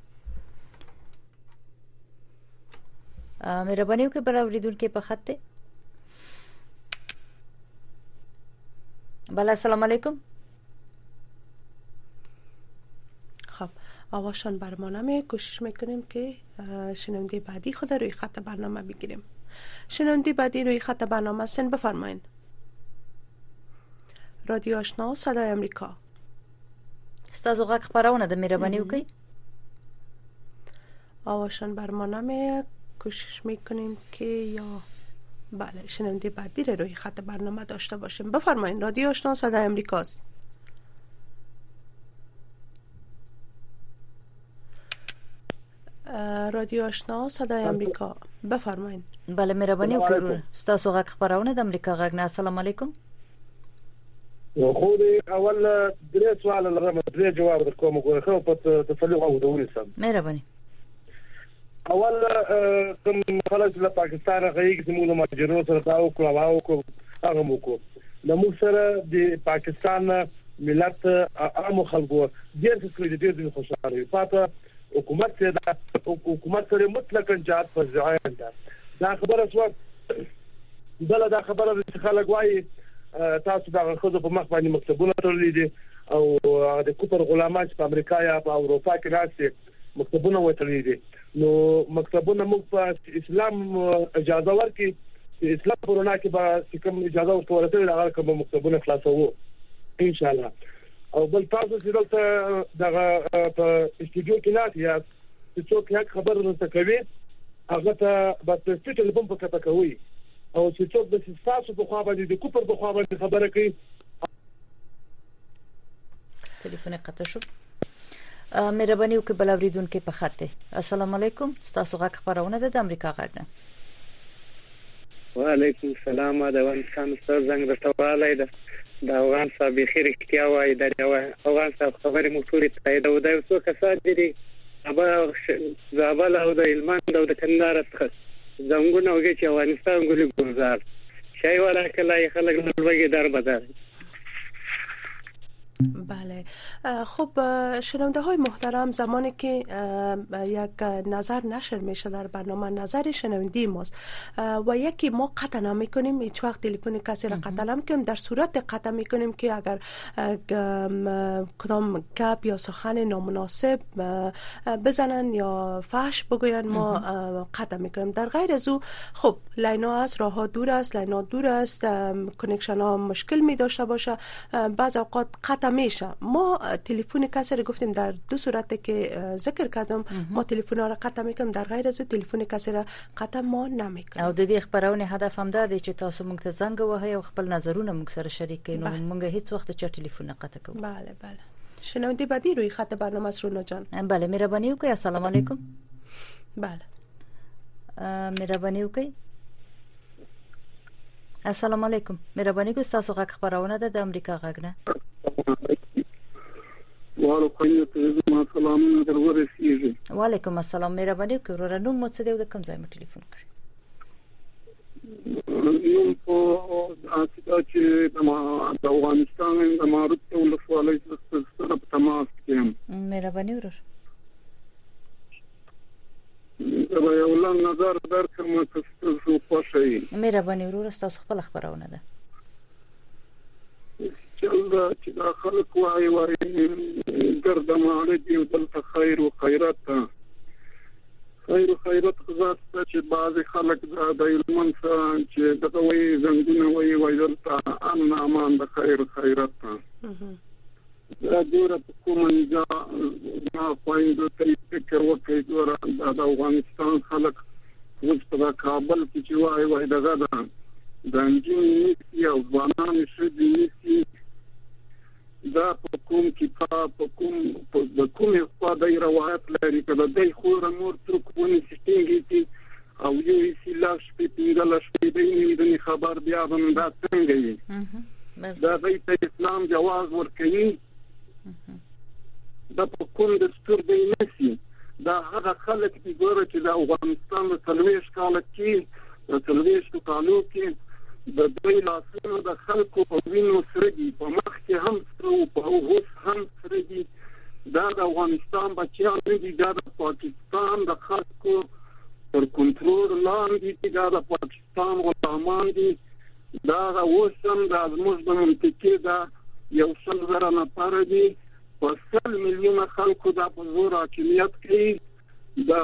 مهرباني وکړئ بل اوریدونکو په خط ته بله السلام علیکم. خب آواشان بر ما نمیه کوشش میکنیم که شنونده بعدی خود روی خط برنامه بگیریم. شنونده بعدی روی خط برنامه سن بفرمایین. رادیو آشنا صدای امریکا. ستاسو غږ خبرونه د مهرباني وکړئ. آواشان بر ما نمیه کوشش میکنیم که یا بله شنونده بعدی رو روی خط برنامه داشته باشیم. بفرمایین رادیو آشنا صدای امریکاست. رادیو آشنا صدای امریکا بفرمایین. بله مهرباني وکړئ ستاسو غږ خبرونه د امریکا غږ نه. السلام علیکم. خو دې اول درې سوال لرم درې جواب درکوم غواړم خو په تفصیل او ډول سم. مهرباني. اول کوم خلک له پاکستان غږی زموږ ماجرو سره تاو کړو او هغه مو کو نو موږ سره د پاکستان ملت عام خلکو ډیر څه ډیر خوشاله وي پاته حکومت سره حکومت سره مطلقاً جهاد پر ځای ده دا خبره سو بل دا خبره چې خلک وایي تاسو دا خو په مخ باندې مکتبونه تړلې دي او د کوپر غلامان په امریکا یا په اروپا کې راځي مکتبونه وتړلې دي نو مکتبونه موږ په اسلام اجازه ورکړي اسلام پرونا کې به کوم اجازه ورکړل هغه کوم مکتبونه خلاصو ان شاء الله او بل تاسو چې دلته دغه په استودیو کې ناست یا چې څوک یو خبر ورته کوي هغه ته بس په ټلیفون په کته کوي او چې څوک د تاسو په خوا باندې د کوپر په خوا باندې خبره کوي ټلیفون قطع شو. مهرباني وکړئ بل اوریدونکو په خط. السلام علیکم ستاسو غږ خبرونه د امریکا غږ نه. وعلیکم السلام دا افغانستان ستاسو زنګ رسولای ده دا افغان صاحب خیر اختیا وای دا افغان صاحب خبرې مو ټولې تایید او دا څو کسان دي ابا زابل او د هلمند او د کندهار څخه زنګونه وګړي چې افغانستان ګولې ګلزار شای ولا کله خلک نلوګي در بدل. بله. خب شنونده های محترم، زمانی که یک نظر نشر میشه در برنامه، نظر شنونده ماست و یکی ما قطع نمیکنیم، هیچ وقت تلفن کسی را قطع نمیکنیم. در صورت قطع میکنیم که اگر کدام گپ یا سخن نامناسب بزنن یا فحش بگوین ما قطع میکنیم. در غیر از او خب لینا است، راه ها دور است، لینا دور است، کانکشن ها مشکل می داشته باشه، بعض اوقات قطع میشه. ما تلفن کسی رو گفتیم در دو صورت که ذکر کردم ما تلفن ها را قطع میکنیم، در غیر از تلفن کسی را قطع ما نمیکنیم. او د دې خبرونه هدف هم ده چې تاسو موږ ته زنګ وهئ او خپل نظرونه موږ سره شریک کړئ. نو موږ هیڅ وخت چې تلفن قطع کوو. بله بله. شنونده بعدی روی خط برنامه است رونا جان. بله مهرباني وکړئ. السلام علیکم. بله مهرباني وکړئ. السلام علیکم. مهرباني کوئ تاسو غږ خبرونه ده د امریکا غږ نه. وعلیکم السلام درورسیږي. وعلیکم السلام. مهرباني وکړئ ورور نوم مو څه دی او د کوم ځای مو ټلیفون کړی؟ نوم په اساس چې د افغانستان د معروف ولسوالۍ سره په تماس کې یم. مهرباني ورور. دا یو لنډ نظر درکړم چې تاسو خوښئ. مهرباني ورور تاسو خپل خبرونه ده. چلدا چې دا خلک وایي وایي ګردماله دی دلته خیر او خیرات ته خیر او خیرات غواړي چې بعض خلک د علم څخه چې دغه وایي زنګونه وایي وایي دلته امن امان د خیر او خیرات ته دا ډیره کومه دا پوینټ ته فکر وکړي دا د افغانستان خلک اوس په کابل کې چې وایي وایي دغه ده د انجینری او ځوانان شدي دا په کوم کې په کوم په کوم په دای روایت لري کله دای خو نور تر کومې سټینګي او یو هیڅ لاش په پیغله شپې دی نه خبر بیا باندې دا څنګه وي دا د اسلام جواز ورکوي دا په کوم د ستور دی نسی دا هغه خلک چې ګوره چې د افغانستان د تلويش کال کې د تلويش کالو کې د دوی لاسونو د خلکو په وینو سره دي په مخ کې هم سره په اوس هم سره دي دا د افغانستان بچیان دي دا د پاکستان د خلکو پر کنټرول لاندې دا د پاکستان غلامان دي دا اوس هم د ازموږ د منطقې دا یو څل زره نفر دي په سل میلیونه خلکو دا په زور حاکمیت کوي دا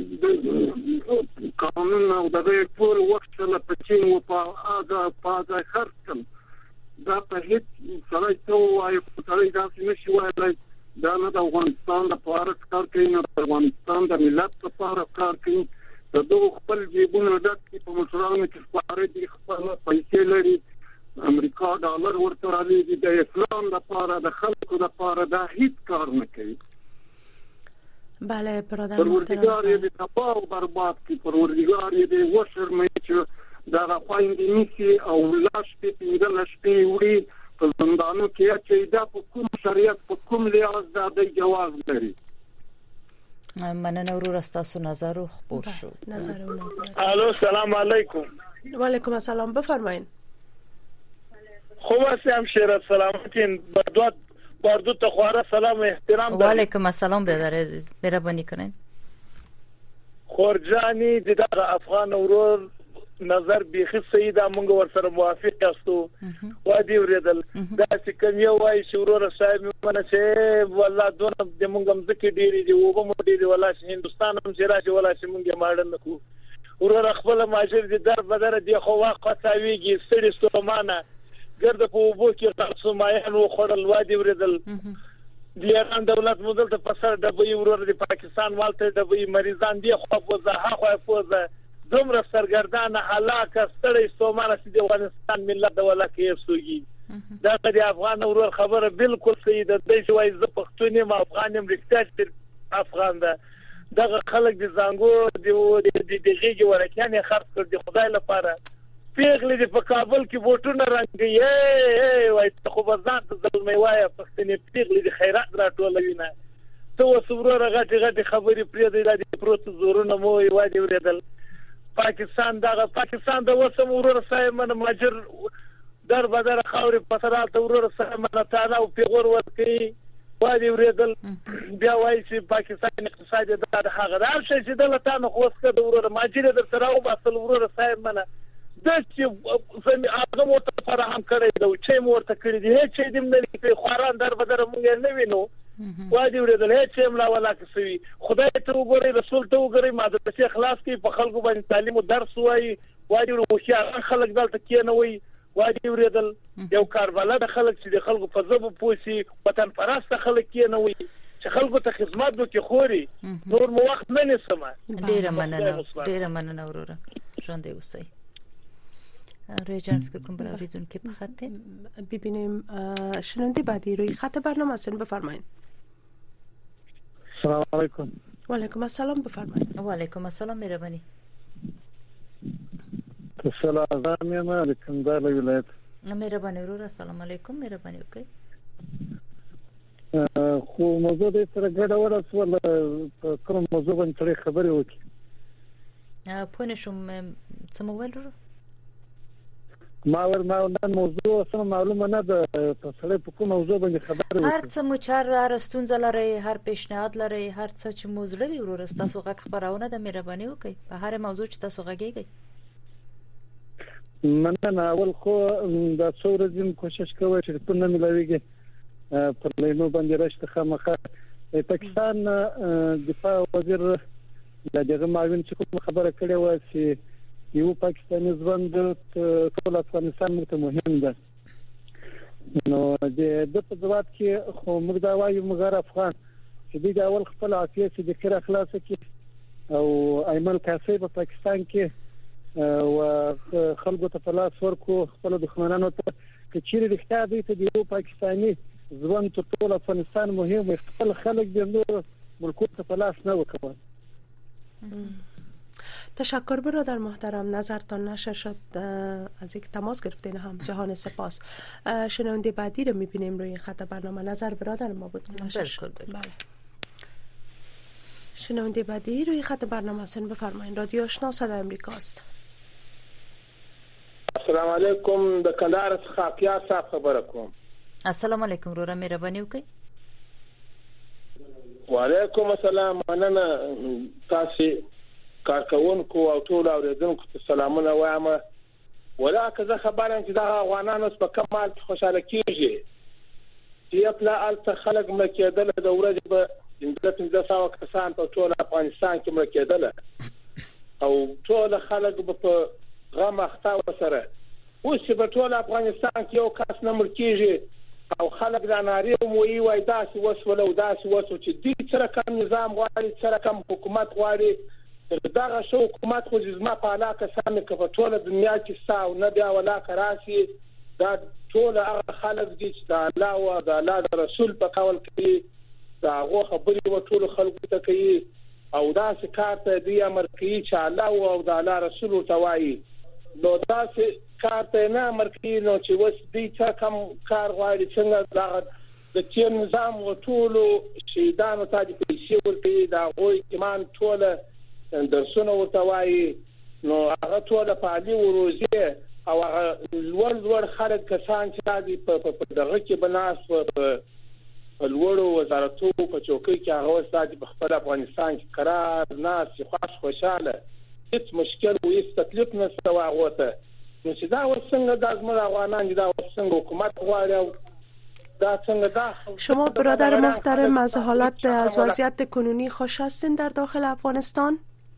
قانون او دغه ټول وخت له پچین او په اګه په خرڅم دا په هیڅ سره ته وایي په تاریخ کې نشي وایي دا نه د افغانستان د پاره کار کوي نه د افغانستان د ملت لپاره کار کوي د دوه خپل جیبونو ډک په مشرانو کې سپاره دي خپل پیسې لري امریکا ډالر ورته راځي د اسلام لپاره د خلکو لپاره دا هیڅ کار نه کوي. بله برادر پروردگار یې د تباہ او برباد کی پروردگار یې د وشر مې چې دا راپاندې نسی او لاش په پیډل شپې وړي په زندانو کې چې دا په کوم شریعت په کوم لحاظ دا د جواز لري. مننه ورور تاسو نظر خبر شو. نظرونه. الو سلام علیکم. و علیکم السلام بفرمایید. خوب هستم شیرت سلامتین بدوات باردو تخواره سلام و احترام داریم. و علیکم السلام بیادر عزیز مهربانی کنین. خورجانی دیدار افغان ورور نظر بیخی سیده مونږ ورسره موافق یاستو و دی ورېدل دا چې کوم یو وایي چې ورور صاحب مونږ چې والله دونه د مونږ هم ځکه ډېری دی و به مو ډېری والله چې هندستان هم چې راشي والله چې مونږ یې ماړه نه کوو ورور خپل ماجر دي در بدر دی خو واقع تاویږي ستړي ستومانه ګرد په وبو کې تاسو مایان و خړل وادي ورېدل د ایران دولت مودل ته پسر دبي ورور د پاکستان والته دبي مریضان دی خو په زه خو په دومره سرګردان هلاک ستړي ستومانه چې د افغانستان ملت د ولکه یسوږي دا د افغان ورور خبره بالکل صحیح ده د شوي ز پښتوني ما افغان امریکا افغان ده دغه خلک د زنګو د دغه ورکیان خرڅ کړ د خدای لپاره پیغلی دی په کابل کې ووټونه رنګي ای وای ته خو ځان ته ظلمي وای پښتنې پیغلی دی خیرات راټولوي نه ته وسوره غټي غټي خبرې پرې دی د پروت زورونه مو وای دی ورېدل پاکستان دغه پاکستان د وسم ورور صاحب من ماجر در بدر خاورې پسرات ورور سره منتانه او پیغور ورکي وادي ورېدل بیا وایي چې پاکستان اقتصاد د هغه دار شي چې د لاتانه خوسته د ورور ماجره در سره او باسل ورور صاحب منه د چې زمي هغه ورته فراهم کړی دا چې ورته کړی دی چې دې نه کې خوران در بدر مونږ نه وینو وادي ورېدل چې ملا ولا کوي خدای ته وګوري رسول ته وګوري ماده اخلاص کې په خلکو باندې تعلیم او درس وایي وادي ورو خلک دلته کې نه وایي وادي ورېدل یو کاربلا د خلک چې د خلکو په ځبو پوسی وطن پرسته خلک کې نه وي چې خلکو ته خدمت وکړي خوري نور مو وخت نه نسمه ډیره مننه ډیره مننه وروره ژوند دی اوسئ روی جان فکر کنم برای اوریدون که به خطه ببینیم شنونده بعدی روی خط برنامه هستین بفرمایید. سلام علیکم. و علیکم السلام بفرمایید. و علیکم السلام مهربانی. سلام علیکم علیکم دار ولایت. مهربانی ورور سلام علیکم مهربانی اوکی. خو موضوع دې سره ګډه وره سول کوم موضوع باندې خبرې وکړي. پونه شوم څه مو ویل ورو؟ ما ور ما نن موضوع سم معلومه نه ده په سره په کوم موضوع باندې خبرې وکړي. هر څه مو چار هر ستونزه لري هر پیشنهاد لري هر څه چې موضوع وي ورور تاسو غږ خبرونه د مهرباني وکړي په هر موضوع چې تاسو غږیږئ. مننه اول خو دا څو ورځې کوشش کوي چې په نن ملويږي پر لینو باندې راشته خامخا پاکستان دفاع وزیر دغه معاون چې کوم خبره کړې و چې یو پاکستاني ځوان د ټول افغانستان مته مهم ده نو د د په ځواب کې خو موږ دا وایو موږ افغان چې د اول خپل عافیت د کړه اخلاص کې او ایمن کاسي په پاکستان کې او خلکو ته په لاس ورکو خپل دښمنانو ته چې رښتیا دي ته د یو پاکستاني ځوان ټول افغانستان مهم خپل خلک د نور ملکو ته په لاس نه وکړي. تشکر برادر محترم نظرتان نشر شد از یک تماس گرفتین هم جهان سپاس. شنونده بعدی رو میبینیم روی خط برنامه نظر برادر ما بود نشر شد. بله شنونده بعدی روی خط برنامه سن بفرمایید. رادیو آشنا صدای امریکاست. السلام علیکم د کندهار څخه قیاس صاحب خبره کوم. السلام علیکم ورور مهرباني وکړئ. وعلیکم السلام مننه تاسو کارکونکو او ټول اوریدونکو ته سلامونه وایم. ولکه زه خبرم چې دا افغانانو په کمال خوشاله کیږي چې خپل الته خلک مړ کېدل د ورځې په پنځه سوه کسان په ټول افغانستان کې مړ کېدل او ټول خلک په غم اخته وسره اوس په ټول افغانستان کې یو کس نه مړ کیږي او خلک دا ناری موي وای داسې وسول او داسې وسو چې دې سره کوم نظام غواړي سره کوم حکومت غواړي دا شو حکومت خو زما په علاقه سمې کې په ټول دنیا کې ساو نه بیا ولا کراسي دا ټول هغه خلک دي چې د الله او د الله رسول په قول کې دا هغه خبرې و ټول خلکو ته کوي او دا څه کار ته دی امر کوي چې الله او د الله رسول ته وایي نو دا څه کار ته نه امر کوي نو چې وس دې څه کم کار غواړي څنګه دا د چین نظام او ټول شیدانو ته د پیسې ورته دا غوي ایمان ټول درسونه ورته وایي نو هغه ټول په علی وروزه او هغه لوړ لوړ خلک کسان چې دي په دغه کې بناس په لوړو وزارتو په چوکۍ کې هغه ستاسو په خپل افغانستان کې قرار ناس خوش خوشاله هیڅ مشکل او هیڅ تکلیف نه سوا غوته نو چې دا وسنګ د ازمر افغانان دا وسنګ حکومت غواړي دا څنګه دا شما برادر محترم از حالت از وضعیت کنونی خوش هستین در داخل افغانستان؟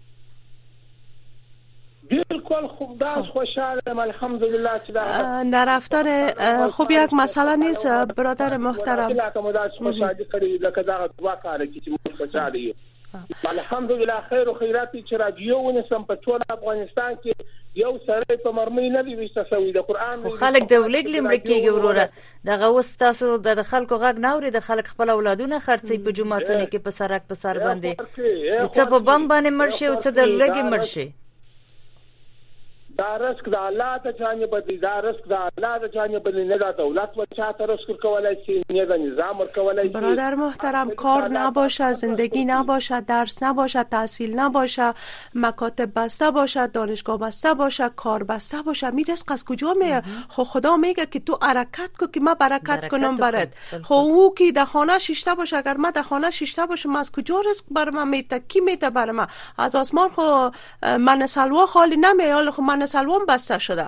بالکل خوب داش خوشحالم الحمدلله چې دا نرفتن خوب یک مسئله نیست برادر محترم. خوشحالی کړی لکه دا دوا کار چې موږ خوشاله یو الحمدلله خیر او خیرات چې رادیو ونسم په ټول افغانستان کې یو سره په مرمۍ نه دی وشته سوي د قران خلک د ولګ لمړکیږي وروره دغه وستاسو د خلکو غږ ناوري د خلک خپل اولادونه خرڅي په جمعهتونه کې په سرک په سر باندې څه په بم باندې مرشي او څه د لګي مرشي دا رزق د الله د جانب دی، دا رزق د الله د جانب دی، نه د دولت و چاته رزق کولای شي، نه د نظام ورکولای شي. برادر محترم، کار نباشه، زندگی نباشه، درس نباشه، تحصیل نباشه، مکاتب بسته باشه، دانشگاه بسته باشه، کار بسته باشه، می رزق از کجا میاد؟ خب خدا میگه که تو حرکت کو که من برکت, برکت کنم برات. خب او که در خانه شیشته باشه، اگر من در خانه شیشته باشم از کجا رزق بر من میته؟ کی میته بر من؟ از آسمان خو من سلوا خالی نمیاد، خو من سلوام بسته شده.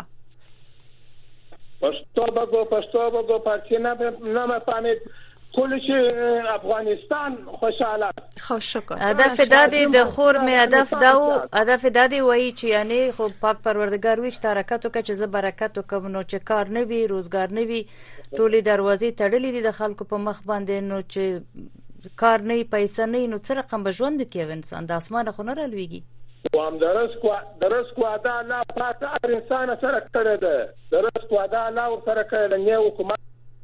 پښتو بگو پښتو بگو پرچې نه مفهمید کلش افغانستان خوشحاله. خوش شکر. هدف دادی د خور می هدف داو هدف دادی وای چې یعنی خو پاک پروردگار وی چې حرکت وکړي چې زه برکت وکم، نو چې کار نه وي، روزګار نه وي، ټولې دروازې تړلې دي د خلکو په مخ باندې، نو چې کار نه پیسې نه، نو څه رقم به ژوند کوي انسان؟ د اسمانه خو نه رالويږي. وام درس کو درس کو ادا الله پاک هر انسان سره کړی ده، درس کو ادا الله سره کړی ده، نه حکومت.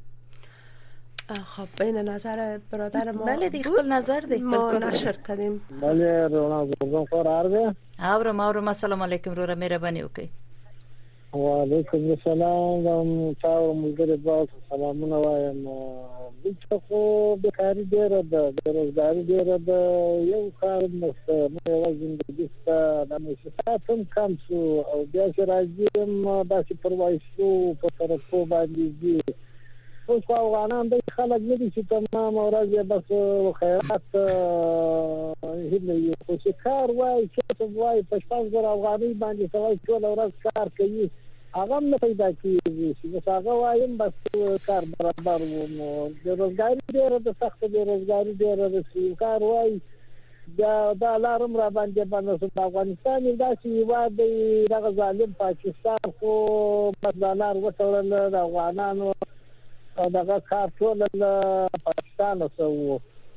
خب بین نظر برادر ما بله دی خپل نظر دی ما نشر کردیم. بله رونا زرزان قرار ده. آورم آورم السلام علیکم رو را مهربانی وکړئ. وعلیکم السلام و تاسو ملګری باز سلامونه وایم. دلته خو بیکاري ډیره ده، بیروزګاري ډیره ده، یو کار نشته، نو زندګي ستا د مشکلات هم کم شو او بیا چې راځي هم داسې پروایسو په طرفو باندې دي. اوس خو افغانان د خلک نه دي چې تمام ورځ بس خیرات هیله یو خو چې کار وایي چې وایي په شپږ زره افغانۍ باندې سوای ټول ورځ کار کوي، هغه هم نه پیدا کېږي چې بس هغه وایم بس کار برابر و. نو بېروزګاري ډېره ده، سخته بېروزګاري ډېره ده چې کار وایي بیا دا لار هم را باندې بنده شو. د افغانستان یو داسې هېواد دی، دغه ظالم پاکستان خو بس دا لار وتړله د افغانانو دغه کار ټول له پاکستان سره و.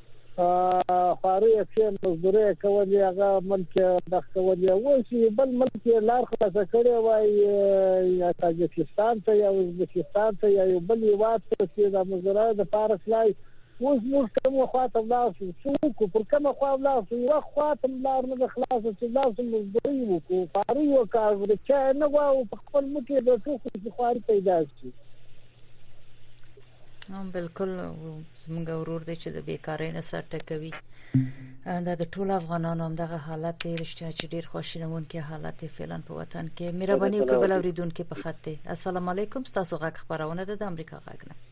خواري چې مزدوري کولې هغه ملک د کولې و چې بل ملک لار خلاص کړي وای یا تاجکستان ته یا ازبکستان ته یا بل هېواد ته چې د مزدورۍ د پاره خلای اوس موږ کوم خواته ولاړ شو، څوک پر کومه خوا ولاړ شو؟ یو خواته ولاړ نه خلاص چې لاس مزدوري وکړو، خواري وکړو، چې نه غواړو په خپل ملک د څوک خواري پیدا شي. هم بالکل زمونږ ورور دی چې د بیکارۍ نه سر ټکوي. دا د ټول افغانانو هم دغه حالت دی، رښتیا چې ډیر خواشینونکی حالت دی فعلا په وطن کې. مهرباني وکړئ بل اوریدونکو په خط دی. السلام علیکم، تاسو غږ خبرونه ده د امریکا غږ نه.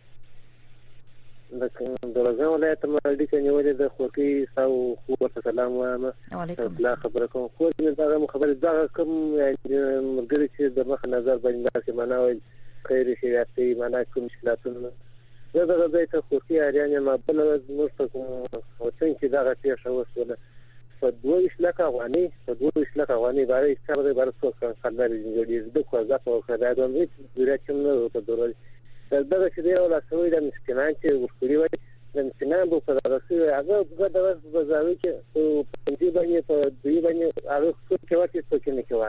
د درزه ولایت مالدی کې نیولې د خوکی ساو خو ورته سلام وایم. وعلیکم السلام. خبره کوم خو دې دا خبره دا کوم مرګري چې د مخ نظر باندې چې مناوي خیر شریعتي معنا کوم مشکلاتونه زه دغه ځای ته خوښي اړین ما بل موږ ته وڅنګ چې دغه څه شوسله په دوه لک افغاني په دوه لک افغاني باندې څنګه به څو خلک جوړې د کوزه په خدای د امید ډیره چمنه په دوره دغه چې دی ولا سوي د مسکینان چې ورکړي وي د مسکینان په تاسو هغه دغه بازاري چې په دې باندې په دې باندې هغه څه کوي څه نه کوي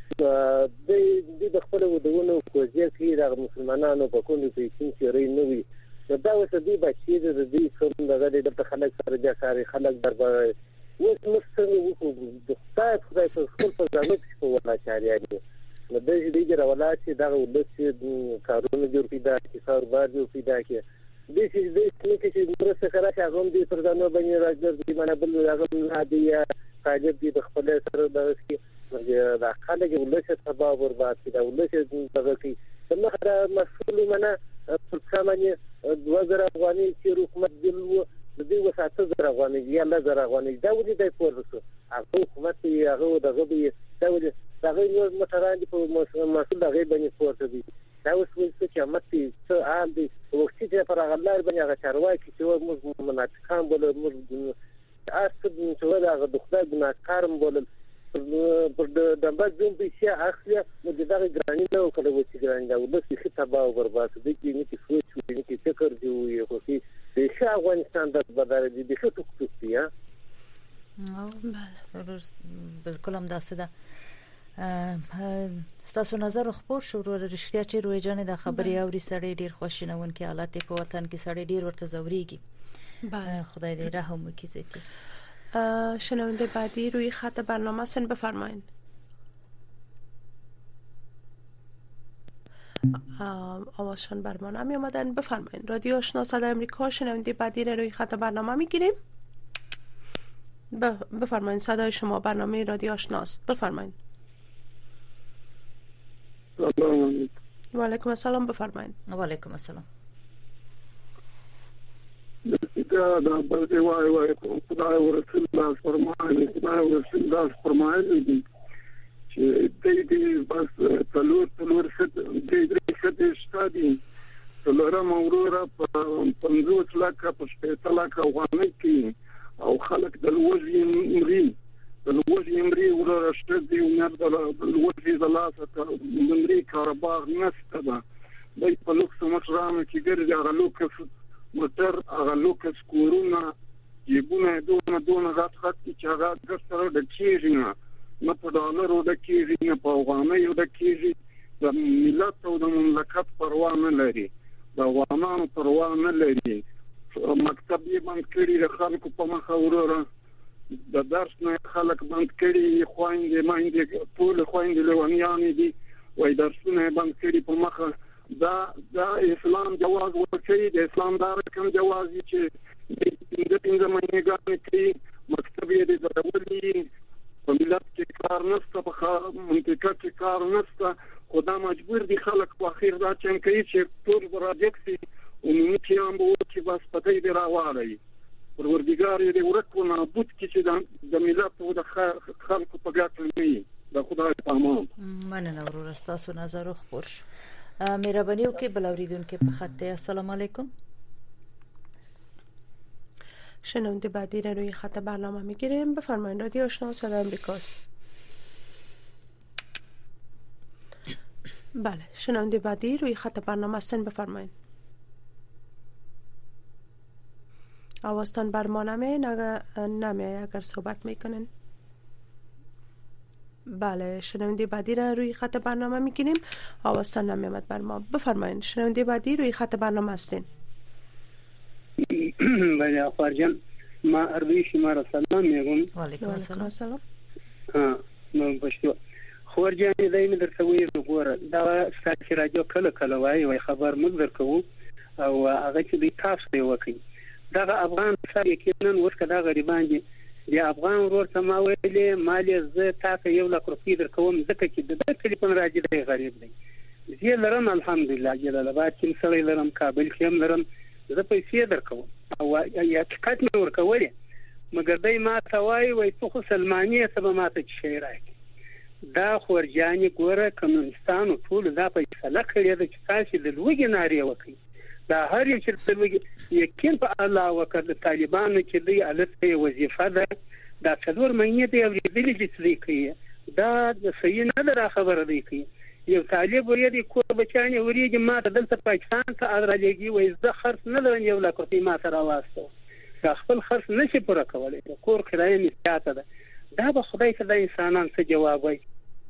د د خپل ودونو کوزه کې د مسلمانانو په کوم په کې ری نه وي دا اوس دې بچي د دې کوم دغه د خلک سره د کاري خلک دربار اوس مستنی وکړو د خدای خدای په خپل په ځانګړي په ولا چاري نو د دې د رولا چې دا ولڅ کارونه جوړ کیدا چې کاروبار جوړ کیدا کې د دې د دې چې مرسته کړه چې هغه دې پر ځانو باندې راځي د منه بل هغه هدیه قاعده دې د خپل سره د اسکی دا خلک ولڅ سبا برباد کړي دا ولڅ دغه کې څنګه مسؤل منه په څامنه دوه زره افغاني چې حکومت دلو د دې وساته زره افغاني یا له زره افغاني دا ولې د پورسو هغه حکومت یې هغه دغه به دا ولې دغه یو متران دي په مسؤل دغه باندې پورته دي دا اوس څه چې متي څه عام دي وخت چې پر هغه لار باندې هغه چارواکي چې موږ مناطقان بوله موږ اصل چې هغه د خدای ګناکارم بوله پر د دمبا زوم به شي اخلي نو دغه ګرانی نه وکړو چې ګرانی دا ولسی خطابه او برباد دي چې نه کې سوچ نه کې فکر دی خو چې د افغانستان د بدر دي د څه توکتي ها او بله بالکل هم داسې ده. ستاسو نظر خبر شو ورو رښتیا چې روی جان د خبري اوري سړی ډیر خوشینونکي حالت په وطن کې سړی ډیر ورته زوريږي. بله خدای دې رحم وکړي زیاتی. شنونده بعدی روی خط برنامه سن بفرمایید. آوازشان بر ما نمی آمدن. بفرمایید. رادیو آشنا صدای امریکا، شنونده بعدی را روی خط برنامه میگیریم. بفرمایید، صدای شما، برنامه رادیو آشناست. بفرمایید. و علیکم السلام. بفرمایید. و علیکم السلام. دا دا بلدی وای وای خدای ورسول الله فرمایي خدای ورسول الله فرمایي دي چې دې دې بس تلور تلور ست دې دې ست شتادي تلور مورورا په پنځوس لکه په شپږ لکه افغانۍ کې او خلک د لوږې مري د لوږې مري ورته شتدي او د لوږې د لاسه مري کاروبار نشته ده د په لوکس مشرانو کې ګرځي هغه لوکس موټر هغه لوکس کورونه یبونه دونه دونه غټ غټ چې هغه ګرځره د کیږي نه نه په ډالرو د کیږي نه په افغانیو د کیږي د ملت او د مملکت پروا نه لري د افغانانو پروا نه لري مکتب یې بند کړي د خلکو په مخ وروره د درس نه خلک بند کړي خويندې مايندې ټول خويندې لونیانې دي وای درسونه بند کړي په مخ دا دا اسلام جواز ورکړي د اسلام دار کوم جواز چې د پنځه مهینې ګڼي کې مکتب یې د ضروري په ملت کې کار نشته په منطقه کې کار نشته خدا مجبور دي خلک په اخر دا چې کوي چې ټول راځي او نو چې هم وو چې بس پټې دی راوړی پروردګار دې ورکو نه بوت کې چې د ملت او د خلکو په ګټه نه د خدای په امان مننه ورور تاسو نظر خبر شو مهرباني وکړئ بل اوریدونکو په خط. السلام علیکم. شنونده بعدی را روی خط برنامه میگیریم. بفرمایید. رادیو آشنا صدای امریکاست. بله، شنونده بعدی روی خط برنامه هستن. بفرمایید. آوازتان بر ما نمیه نمیه اگر صحبت میکنین. بله، شنونده بعدی را روی خط برنامه میگیریم. آوازتان نمیامد بر ما. بفرمایید. شنونده بعدی روی خط برنامه هستین. بله اخوار جان، ما عربی شما را سلام میگم. و علیکم السلام. ها نو پښتو خور جان دای مې درته وایي وګوره دا ستاسو راډیو کله کله وایي وای خبر موږ درکو او هغه چې د تاسو دی وکي دا افغان سره کېنن ورکه دا غریبان دي د افغان ورور ته ما ویلې مالې زه تاسو یو لک روپۍ درکوم ځکه چې د ټلیفون راځي دی غریب دی زه لرم الحمدلله جلال آباد کې سړی لرم کابل کې هم لرم زه پیسې درکوم او یا ټکټ مې ورکولې مګر دای ما ته وایي وای ته خو سلمانیه ته به ماته شي راکې دا خورجانې ګوره کمونستانو ټول دا فیصله کړې ده چې تاسو د لوږې نارې وکړئ دا هر یو چې د لوږې یقین په الله وکړ د طالبانو چې دوی الته وظیفه ده دا څلور مهینې دی اورېدلې چې څه کوي دا د صحیح نه ده خبره دی کوي یو طالب ورېدي کور بچانې ورېږي ما ته دلته پاکستان ته راځي وای زه خرڅ نه لرم یو لک روپۍ ما ته راوستو دا خپل خرڅ نشي پوره کولی کور کرایه مې زیاته ده دا به خدای ته د انسانان څه جواب وای.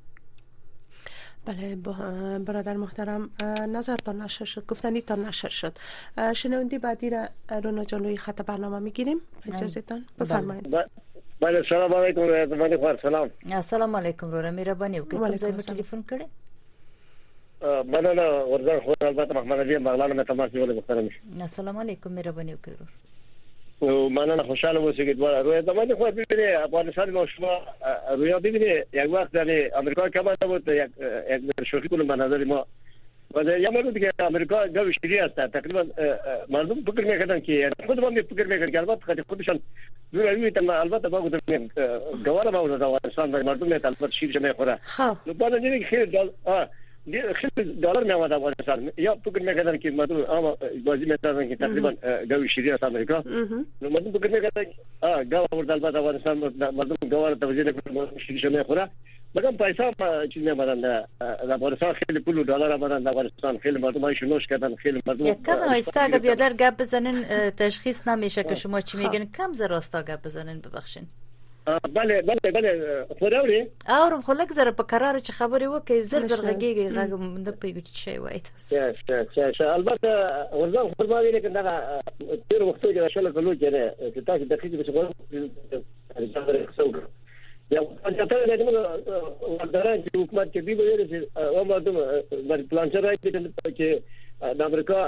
بله برادر محترم نظرتان نشر شد، گفتنیتان نشر شد. شنونده بعدی را رونا جان روی خط برنامه میگیریم. اجازهتان بفرمایید. بله سلام علیکم زمانی خوار سلام. السلام علیکم رونا مهربانی وکړئ کوم ځای په ټلیفون کړئ؟ مننه ورزان خو البته محمد علي بغلان مې تماس نیولې محترم. السلام علیکم مهربانی وکړئ. او مننه خوشاله اوسئ چې دوه روی زمانی خو ببینید افغانستان نو شما رویا ببینید یک وقت در امریکا که بود بود یک یک شوخی کنم به نظر ما و یا مورد که امریکا جو شیری است تقریبا مردم فکر میکنن که خود ما فکر میکنن که البته خودشان دور میتونن البته با گفتن گواره با افغانستان مردم میتونن البته شیرش میخوره لو بعد دیگه خیلی خیلی دلار میاد افغانستان یا فکر میکنن که مردم اما بازی میتونن که تقریبا جو شیری است امریکا لو مردم فکر میکنن اه گواره ورد البته افغانستان مردم گواره توجیه میکنن شیرش میخوره مگم پیسا چیز نمیدن افغانستان خیلی پول و دلار آمدن افغانستان خیلی مردم هایش نوش کردن خیلی مردم کم آیسته اگه بیادر گپ بزنین تشخیص نمیشه که شما چی میگن کم زر آستا گپ بزنین ببخشین. بله بله بله خوداوری اورم خلک زره په قرار چې خبرې وکي زر زر غږیږي غږ نه پیګو چې شی وای تاسو شه شه البته ورځم خبرې لیکن دا تیر وخت کې شل کلو کې چې تاسو د خېټې په څیر یو ځکه دا کوم ودران چې حکومت کې دی ویل چې او ما ته بر پلان راځي چې د امریکا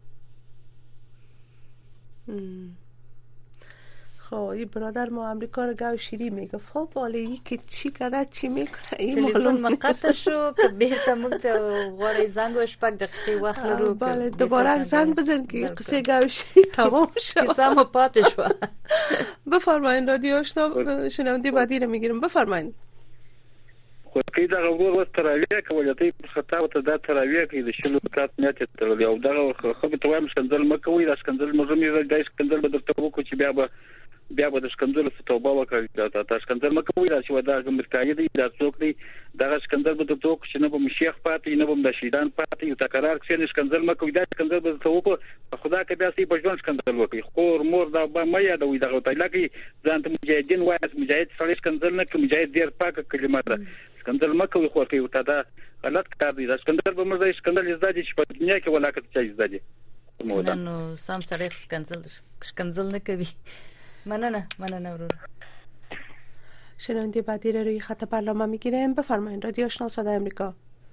خب این برادر ما امریکا رو گاو شیری میگه خب والا که چی کرده چی میکنه این معلوم تلفن منقطع شو که بهتر مگه واره زنگ و شپک دقیقه وقت رو بله دوباره زنگ بزن که قصه گاو شیری تمام شد قصه ما پاتش شو. بفرمایین رادیو آشنا شنونده بعدی رو میگیرم. بفرمایین. خو کې دا غوړ وست تراویه کول ته خطا وته دا تراویه کې د شنو کات نیت تر یو دا خو به توام سندل مکوې دا سندل مزمه دا سندل به درته وکړو چې بیا به بیا به د سکندر څخه توبه وکړي دا تاسو سکندر مکوې دا چې دا امریکایي دی دا څوک دی دا سکندر به درته وکړي چې نه به مشیخ پاتې نه به د شیطان پاتې یو تکرار کې سکندر مکوې دا سکندر به درته وکړو خدا کې بیا سي بجون سکندر وکړي خور مور دا به مې یادوي دا ته لکه ځان ته مجاهدین وایي مجاهد سړی سکندر نه کوي مجاهد ډیر پاک کلمه ده سکندر مکوې خو کې وته دا غلط کار دی دا سکندر به مرزه سکندر زده چې په دنیا کې ولاکت چي زده نه نو سم سړی سکندر سکندر نه کوي. مننه مننه ورور. شنونده بعدی رو روی خط برنامه میگیریم. بفرمایید رادیو آشنا صدای امریکا.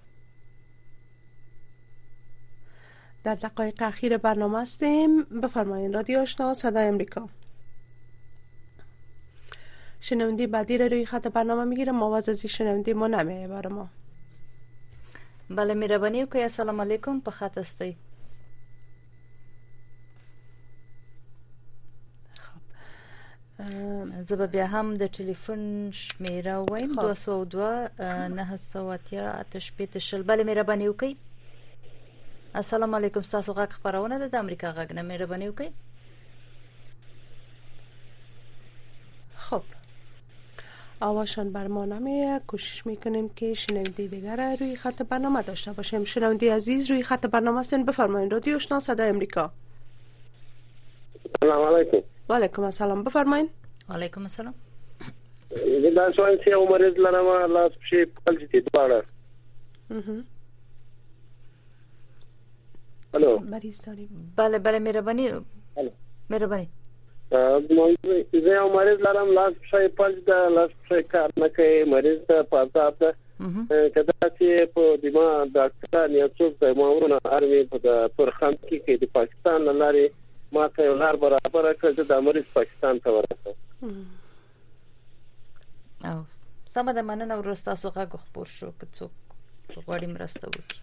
در دقایق اخیر برنامه هستیم. بفرمایید رادیو آشنا صدای امریکا. شنونده بعدی رو روی خط برنامه میگیرم. آواز از شنونده ما نمیه برای ما. بله مهربانی وکړئ. السلام علیکم په خط هستی. زه بیا هم د ټلیفون شمیره وایم دو سوه دوه نه سوه اتیا اته شپېته شل. بله مهرباني وکړئ. السلام علیکم. ستاسو غږ خپرونه ده د امریکا غږ نه. مهرباني وکړئ. خب آواشان بر ما نمیه. کوشش میکنیم که شنونده دیگر روی خط برنامه داشته باشیم. شنونده عزیز روی خط برنامه هستین. بفرمایید رادیو آشنا صدای امریکا. سلام علیکم. و علیکم السلام. بفرمایید. و علیکم السلام. دا سوال چې عمر لرم لاس په پلځ دي دواړه. الو مریض داریم. بله بله مهرباني مهرباني. زه عمر لرم لاس په پلځ دا لاس په کار نه کوي مریض ته پاتہ ده. کدا چې په دما ډاکټر نه څوک د ماورونه ارمي په تورخان کې د پاکستان لاري ما ته لار برابر کړ د مریض پاکستان ته ورسه. او سم ده مننه ورستا سوغه خبر شو که څوک غواړي مرسته وکړي.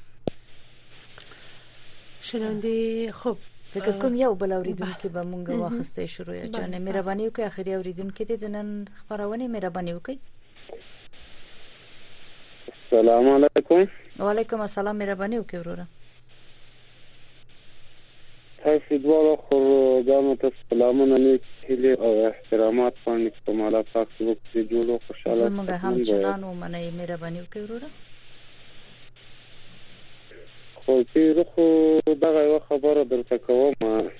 شنونده خوب فکر کوم یو بل اوریدونکو به مونږ واخستې شروع یا جان مهرباني وکړئ. اخري اوریدونکو دې د نن خبرونه مهرباني وکړئ. السلام علیکم. وعلیکم السلام. مهرباني وکړئ وروره. تاسو دوه خو ګامو ته سلامونه نیکه او احترامات باندې کومه تاسو وکړئ جوړو خوشاله. زموږ هم چنان و منه مهرباني وکړئ وروره. خو چې خو دغه خبره درته کوم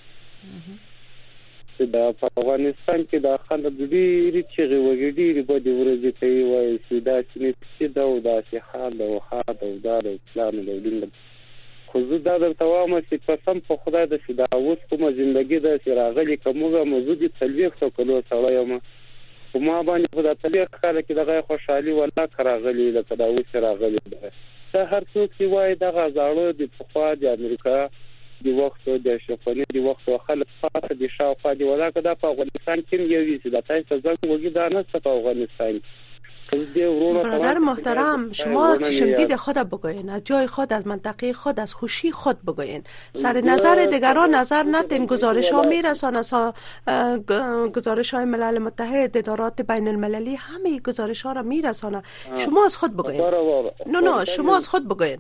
چې د افغانستان کې د خلک ډېری چې وګړي په دې ورځ کې وایي چې دا چې دا او دا چې حال او حال او دا د اسلام له دین خو زه دا درته وایم چې قسم په خدای د شدا اوس کومه ژوندۍ ده چې راغلي کومه موجودي تلويخ تو کلو سره یم خو ما باندې په د تلويخ کار کې دغه خوشحالي ولا راغلي د تداوس راغلي ده. دا هر څوک چې وایي دغه ځاړو د پخوا د امریکا د وخت د شپنې د وخت خلک فاته د شاوخوا دی ولا کدا په افغانستان کې یو ویسه د تاسو ځنګ وګی دا نه په افغانستان. برادر محترم شما چشمدید خود بگوین، از جای خود، از منطقه خود، از خوشی خود بگوین. سر نظر دیگران نظر ندین. گزارش ها میرسانه گزارش های ملل متحد، ادارات بین المللی همه گزارش ها را میرسانه. شما از خود بگوین. نه نه شما از خود بگوین.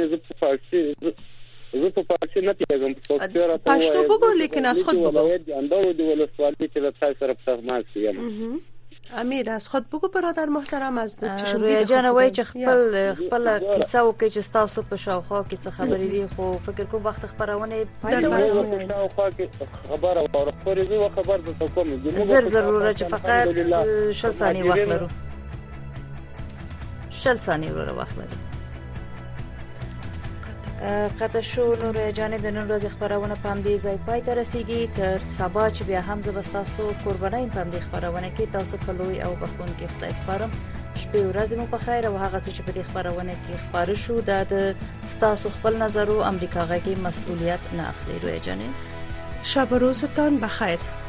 پشتو بگو لیکن از خود بگو. امیر از خود بگو برادر محترم. از رویا جان وای چې خپل خپل کیسه او کې چې تاسو په شاوخوا کې څه خبرې دي خو فکر کوم وخت خبرونه پای ته خبره او خبرې او خبر د کوم زر ضروره چې فقط شل ثانیه وخت لرو. شل ثانیه ورو وخت لرو. قطع شو نور جانب د نن ورځې خبرونه په همدې ځای پای ته رسیږي. تر سبا چې بیا هم زه به ستاسو قرباني په همدې خبرونه کې تاسو کلوي او بخونکي خدای سپارم. شپې ورځې مو په خیر او هغه څه چې په دې خبرونه کې خبر شو د ستاسو خپل نظر او امریکا غږی مسؤلیت نه اخلي. روی جانب شب و روزتان بخیر.